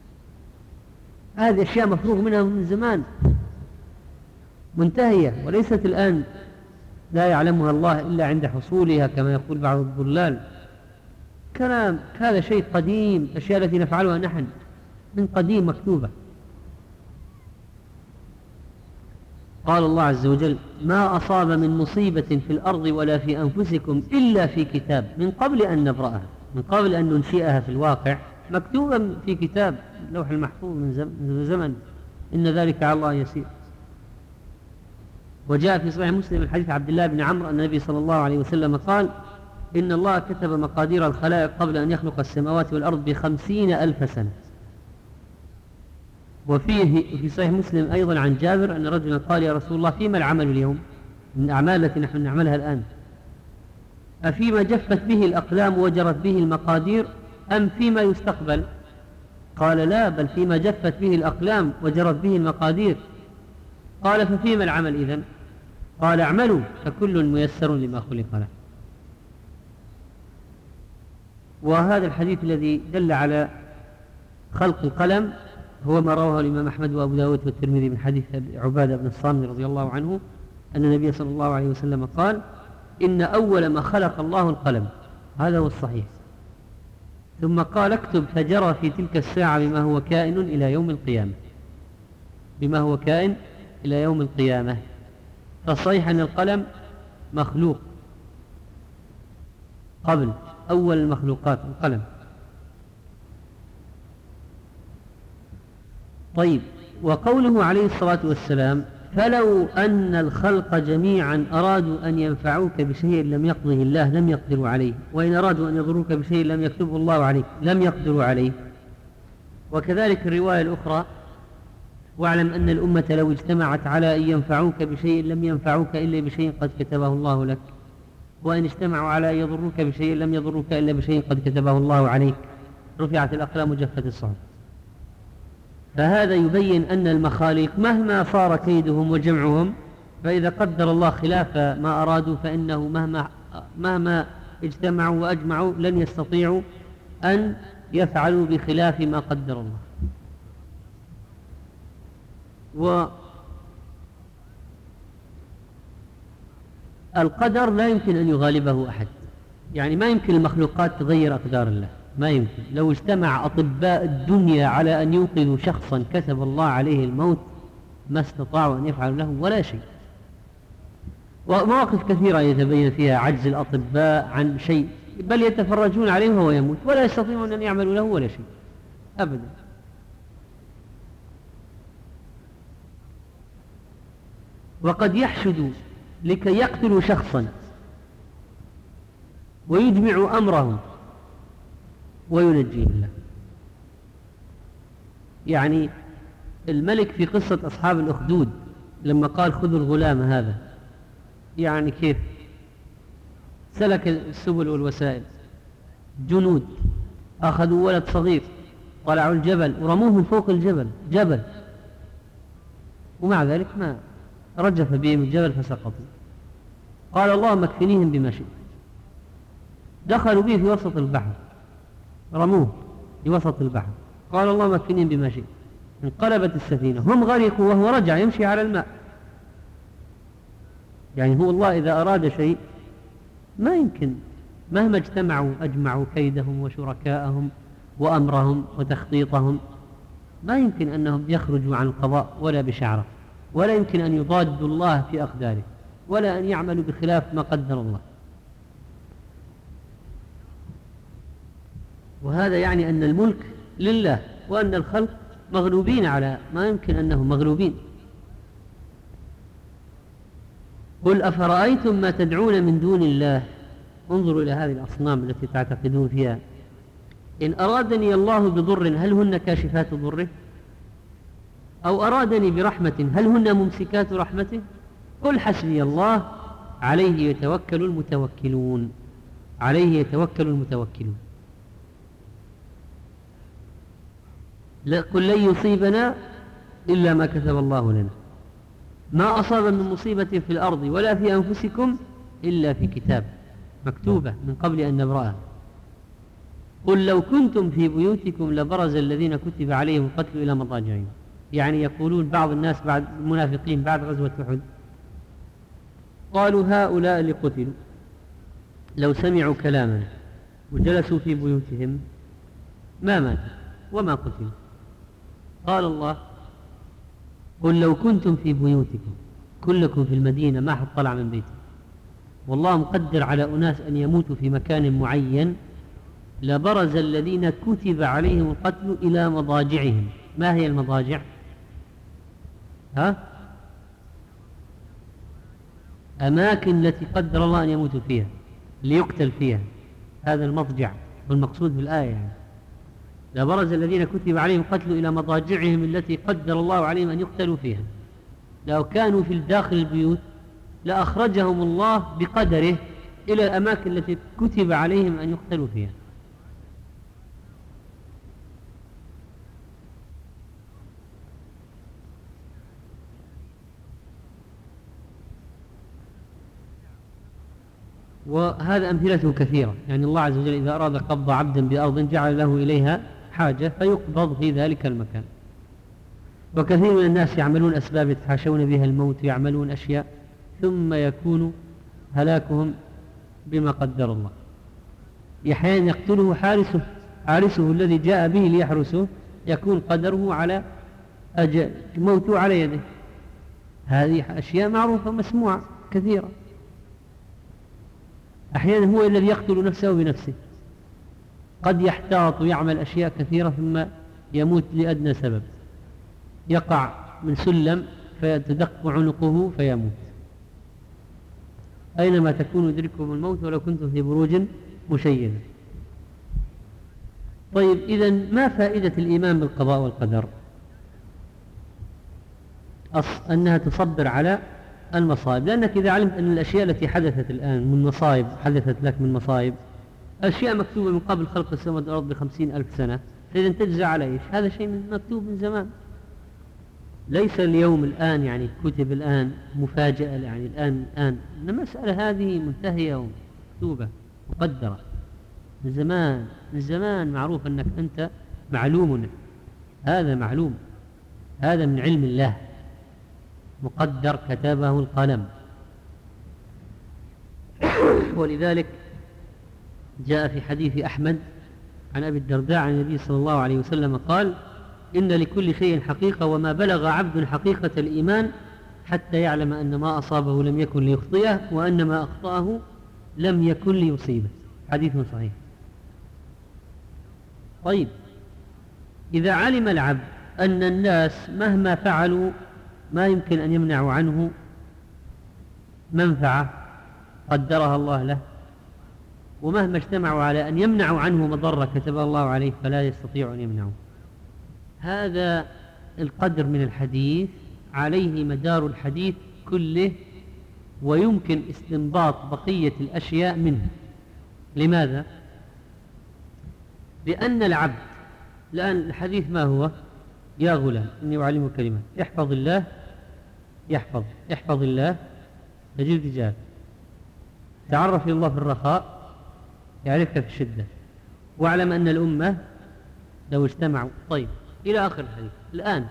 هذه أشياء مفروغ منها من زمان، منتهية، وليست الآن لا يعلمها الله إلا عند حصولها كما يقول بعض الضلال. كلام هذا شيء قديم، الأشياء التي نفعلها نحن من قديم مكتوبة. قال الله عز وجل: ما أصاب من مصيبة في الأرض ولا في أنفسكم إلا في كتاب من قبل أن نبرأها، من قبل أن ننشئها في الواقع، مكتوبا في كتاب اللوح المحفوظ من زمن، إن ذلك على الله يسير. وجاء في صحيح مسلم الحديث عبد الله بن عمرو أن النبي صلى الله عليه وسلم قال: إن الله كتب مقادير الخلائق قبل أن يخلق السماوات والأرض بخمسين ألف سنة. وفيه في صحيح مسلم أيضا عن جابر أن رجلا قال: يا رسول الله، فيما العمل اليوم من الأعمال التي نحن نعملها الآن؟ أفيما جفت به الأقلام وجرت به المقادير أم فيما يستقبل؟ قال: لا، بل فيما جفت به الأقلام وجرت به المقادير. قال: ففيما العمل إذن؟ قال: اعملوا فكل ميسر لما خلق له. وهذا الحديث الذي دل على خلق القلم هو ما رواه الإمام أحمد وأبو داود والترمذي من حديث عبادة بن الصامت رضي الله عنه أن النبي صلى الله عليه وسلم قال: إن أول ما خلق الله القلم، هذا هو الصحيح، ثم قال: اكتب، فجرى في تلك الساعة بما هو كائن إلى يوم القيامة، بما هو كائن إلى يوم القيامة. فصحيح أن القلم مخلوق قبل أول المخلوقات القلم. طيب، وقوله عليه الصلاة والسلام: فلو أن الخلق جميعا أرادوا أن ينفعوك بشيء لم يقضه الله لم يقدروا عليه، وإن أرادوا أن يضروك بشيء لم يكتبه الله عليك لم يقدروا عليه. وكذلك الرواية الأخرى: واعلم أن الأمة لو اجتمعت على أن ينفعوك بشيء لم ينفعوك إلا بشيء قد كتبه الله لك، وإن اجتمعوا على أن يضروك بشيء لم يضروك إلا بشيء قد كتبه الله عليك. رفعت الأقلام وجفت الصحف. فهذا يبين أن المخاليق مهما صار كيدهم وجمعهم، فإذا قدر الله خلاف ما أرادوا فإنه مهما, مهما اجتمعوا وأجمعوا لن يستطيعوا أن يفعلوا بخلاف ما قدر الله. القدر لا يمكن أن يغالبه أحد، يعني ما يمكن المخلوقات تغير أقدار الله، ما يمكن. لو اجتمع أطباء الدنيا على أن ينقذوا شخصا كتب الله عليه الموت ما استطاعوا أن يفعلوا له ولا شيء. ومواقف كثيرة يتبين فيها عجز الأطباء عن شيء، بل يتفرجون عليه وهو يموت ولا يستطيعون أن يعملوا له ولا شيء أبدا. وقد يحشد لكي يقتلوا شخصا ويجمع أمرهم وينجيه الله. يعني الملك في قصة أصحاب الأخدود لما قال خذوا الغلام هذا، يعني كيف سلك السبل والوسائل، جنود أخذوا ولد صغير طلعوا الجبل ورموه من فوق الجبل جبل، ومع ذلك ما رجف بهم الجبل فسقطوا. قال اللهم اكفنيهم بما شئت. دخلوا به في وسط البحر رموه في وسط البحر، قال اللهم اكفنيهم بما شئت. انقلبت السفينة، هم غرقوا وهو رجع يمشي على الماء. يعني هو الله إذا أراد شيء ما يمكن، مهما اجتمعوا أجمعوا كيدهم وشركاءهم وأمرهم وتخطيطهم، ما يمكن أنهم يخرجوا عن القضاء ولا بشعرة، ولا يمكن أن يضادوا الله في أقداره، ولا أن يعملوا بخلاف ما قدر الله. وهذا يعني أن الملك لله، وأن الخلق مغلوبين على ما يمكن أنهم مغلوبين. قل أفرأيتم ما تدعون من دون الله، انظروا إلى هذه الأصنام التي تعتقدون فيها، إن أرادني الله بضر هل هن كاشفات ضره، أو أرادني برحمة هل هن ممسكات رحمته، قل حسبي الله عليه يتوكل المتوكلون، عليه يتوكل المتوكلون. قل لن يصيبنا إلا ما كتب الله لنا، ما أصاب من مصيبة في الأرض ولا في أنفسكم إلا في كتاب مكتوبة من قبل أن نبرأها. قل لو كنتم في بيوتكم لبرز الذين كتب عليهم القتل إلى مضاجعهم. يعني يقولون بعض الناس بعد المنافقين بعد غزوة أحد قالوا هؤلاء اللي قتلوا لو سمعوا كلامنا وجلسوا في بيوتهم ما ماتوا وما قتلوا. قال الله قل لو كنتم في بيوتكم، كلكم في المدينة ما حد طلع من بيته، والله مقدر على أناس أن يموتوا في مكان معين، لبرز الذين كتب عليهم القتل إلى مضاجعهم. ما هي المضاجع؟ ها؟ أماكن التي قدر الله أن يموتوا فيها ليقتل فيها، هذا المضجع والمقصود بالآية. يعني لبرز الذين كتب عليهم القتل إلى مضاجعهم التي قدر الله عليهم أن يقتلوا فيها. لو كانوا في داخل البيوت لأخرجهم الله بقدره إلى الأماكن التي كتب عليهم أن يقتلوا فيها. وهذا أمثلته كثيرة. يعني الله عز وجل إذا أراد قبض عبدا بأرض جعل له إليها حاجة فيقبض في ذلك المكان. وكثير من الناس يعملون أسباب يتحاشون بها الموت، يعملون أشياء ثم يكون هلاكهم بما قدر الله. أحيانا يقتله حارسه حارسه الذي جاء به ليحرسه، يكون قدره على أجل موته على يده. هذه أشياء معروفة مسموعة كثيرة. أحيانا هو الذي يقتل نفسه بنفسه، قد يحتاط ويعمل أشياء كثيرة ثم يموت لأدنى سبب، يقع من سلم فيتدق عنقه فيموت. أينما تكونوا يدرككم الموت ولو كنتم في بروج مشيدة. طيب إذن ما فائدة الإيمان بالقضاء والقدر؟ أنها تصبر على المصائب، لأنك إذا علمت أن الأشياء التي حدثت الآن من مصائب حدثت لك من مصائب، أشياء مكتوبة من قبل خلق السماوات والأرض بخمسين ألف سنة، فإذا تجزع على إيش؟ هذا شيء مكتوب من زمان، ليس اليوم الآن يعني كتب الآن مفاجأة يعني الآن الآن إنما المسألة هذه منتهية ومكتوبة مقدرة من زمان. من زمان معروف أنك أنت معلوم، هذا معلوم، هذا من علم الله مقدر كتبه القلم. ولذلك جاء في حديث أحمد عن أبي الدرداء عن النبي صلى الله عليه وسلم قال: إن لكل شيء حقيقة، وما بلغ عبد حقيقة الإيمان حتى يعلم أن ما أصابه لم يكن ليخطئه، وأن ما أخطأه لم يكن ليصيبه. حديث صحيح. طيب، إذا علم العبد أن الناس مهما فعلوا ما يمكن أن يمنعوا عنه منفعة قدرها الله له، ومهما اجتمعوا على أن يمنعوا عنه مضرة كتبها الله عليه فلا يستطيع أن يمنعوا، هذا القدر من الحديث عليه مدار الحديث كله، ويمكن استنباط بقية الأشياء منه. لماذا؟ لأن العبد الآن الحديث ما هو؟ يا غلام إني أعلمك كلمات، احفظ الله يحفظ، احفظ الله تجد إجابة، تعرف إلى الله في الرخاء يعرفك في الشدة، واعلم أن الأمة لو اجتمعوا. طيب، إلى آخر الحديث. الآن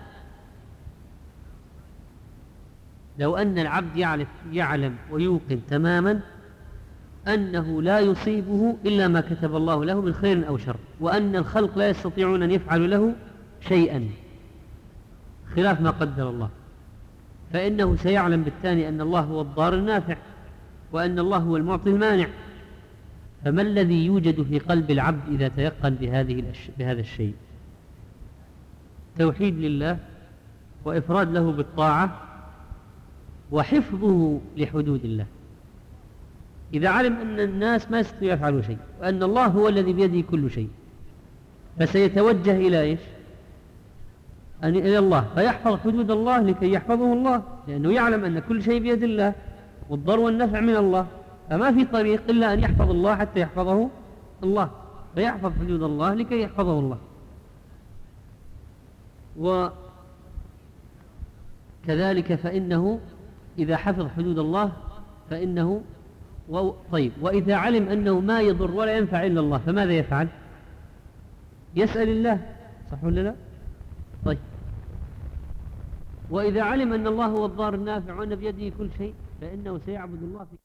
لو أن العبد يعرف يعلم ويوقن تماما أنه لا يصيبه إلا ما كتب الله له من خير أو شر، وأن الخلق لا يستطيعون أن يفعلوا له شيئا خلاف ما قدر الله، فإنه سيعلم بالثاني أن الله هو الضار النافع، وأن الله هو المعطي المانع. فما الذي يوجد في قلب العبد إذا تيقن بهذه بهذا الشيء؟ توحيد لله، وإفراد له بالطاعة، وحفظه لحدود الله. إذا علم أن الناس ما يستطيعوا يفعلوا شيء، وأن الله هو الذي بيده كل شيء، فسيتوجه إلى إيش؟ أن إلى الله، فيحفظ حدود الله لكي يحفظه الله، لأنه يعلم أن كل شيء بيد الله، والضر والنفع من الله، فما في طريق إلا أن يحفظ الله حتى يحفظه الله، فيحفظ حدود الله لكي يحفظه الله. وكذلك فإنه إذا حفظ حدود الله فإنه و... طيب، وإذا علم أنه ما يضر ولا ينفع إلا الله فماذا يفعل؟ يسأل الله، صح ولا لا؟ طيب، وإذا علم أن الله هو الضار النافع وأن بيده كل شيء فإنه سيعبد الله في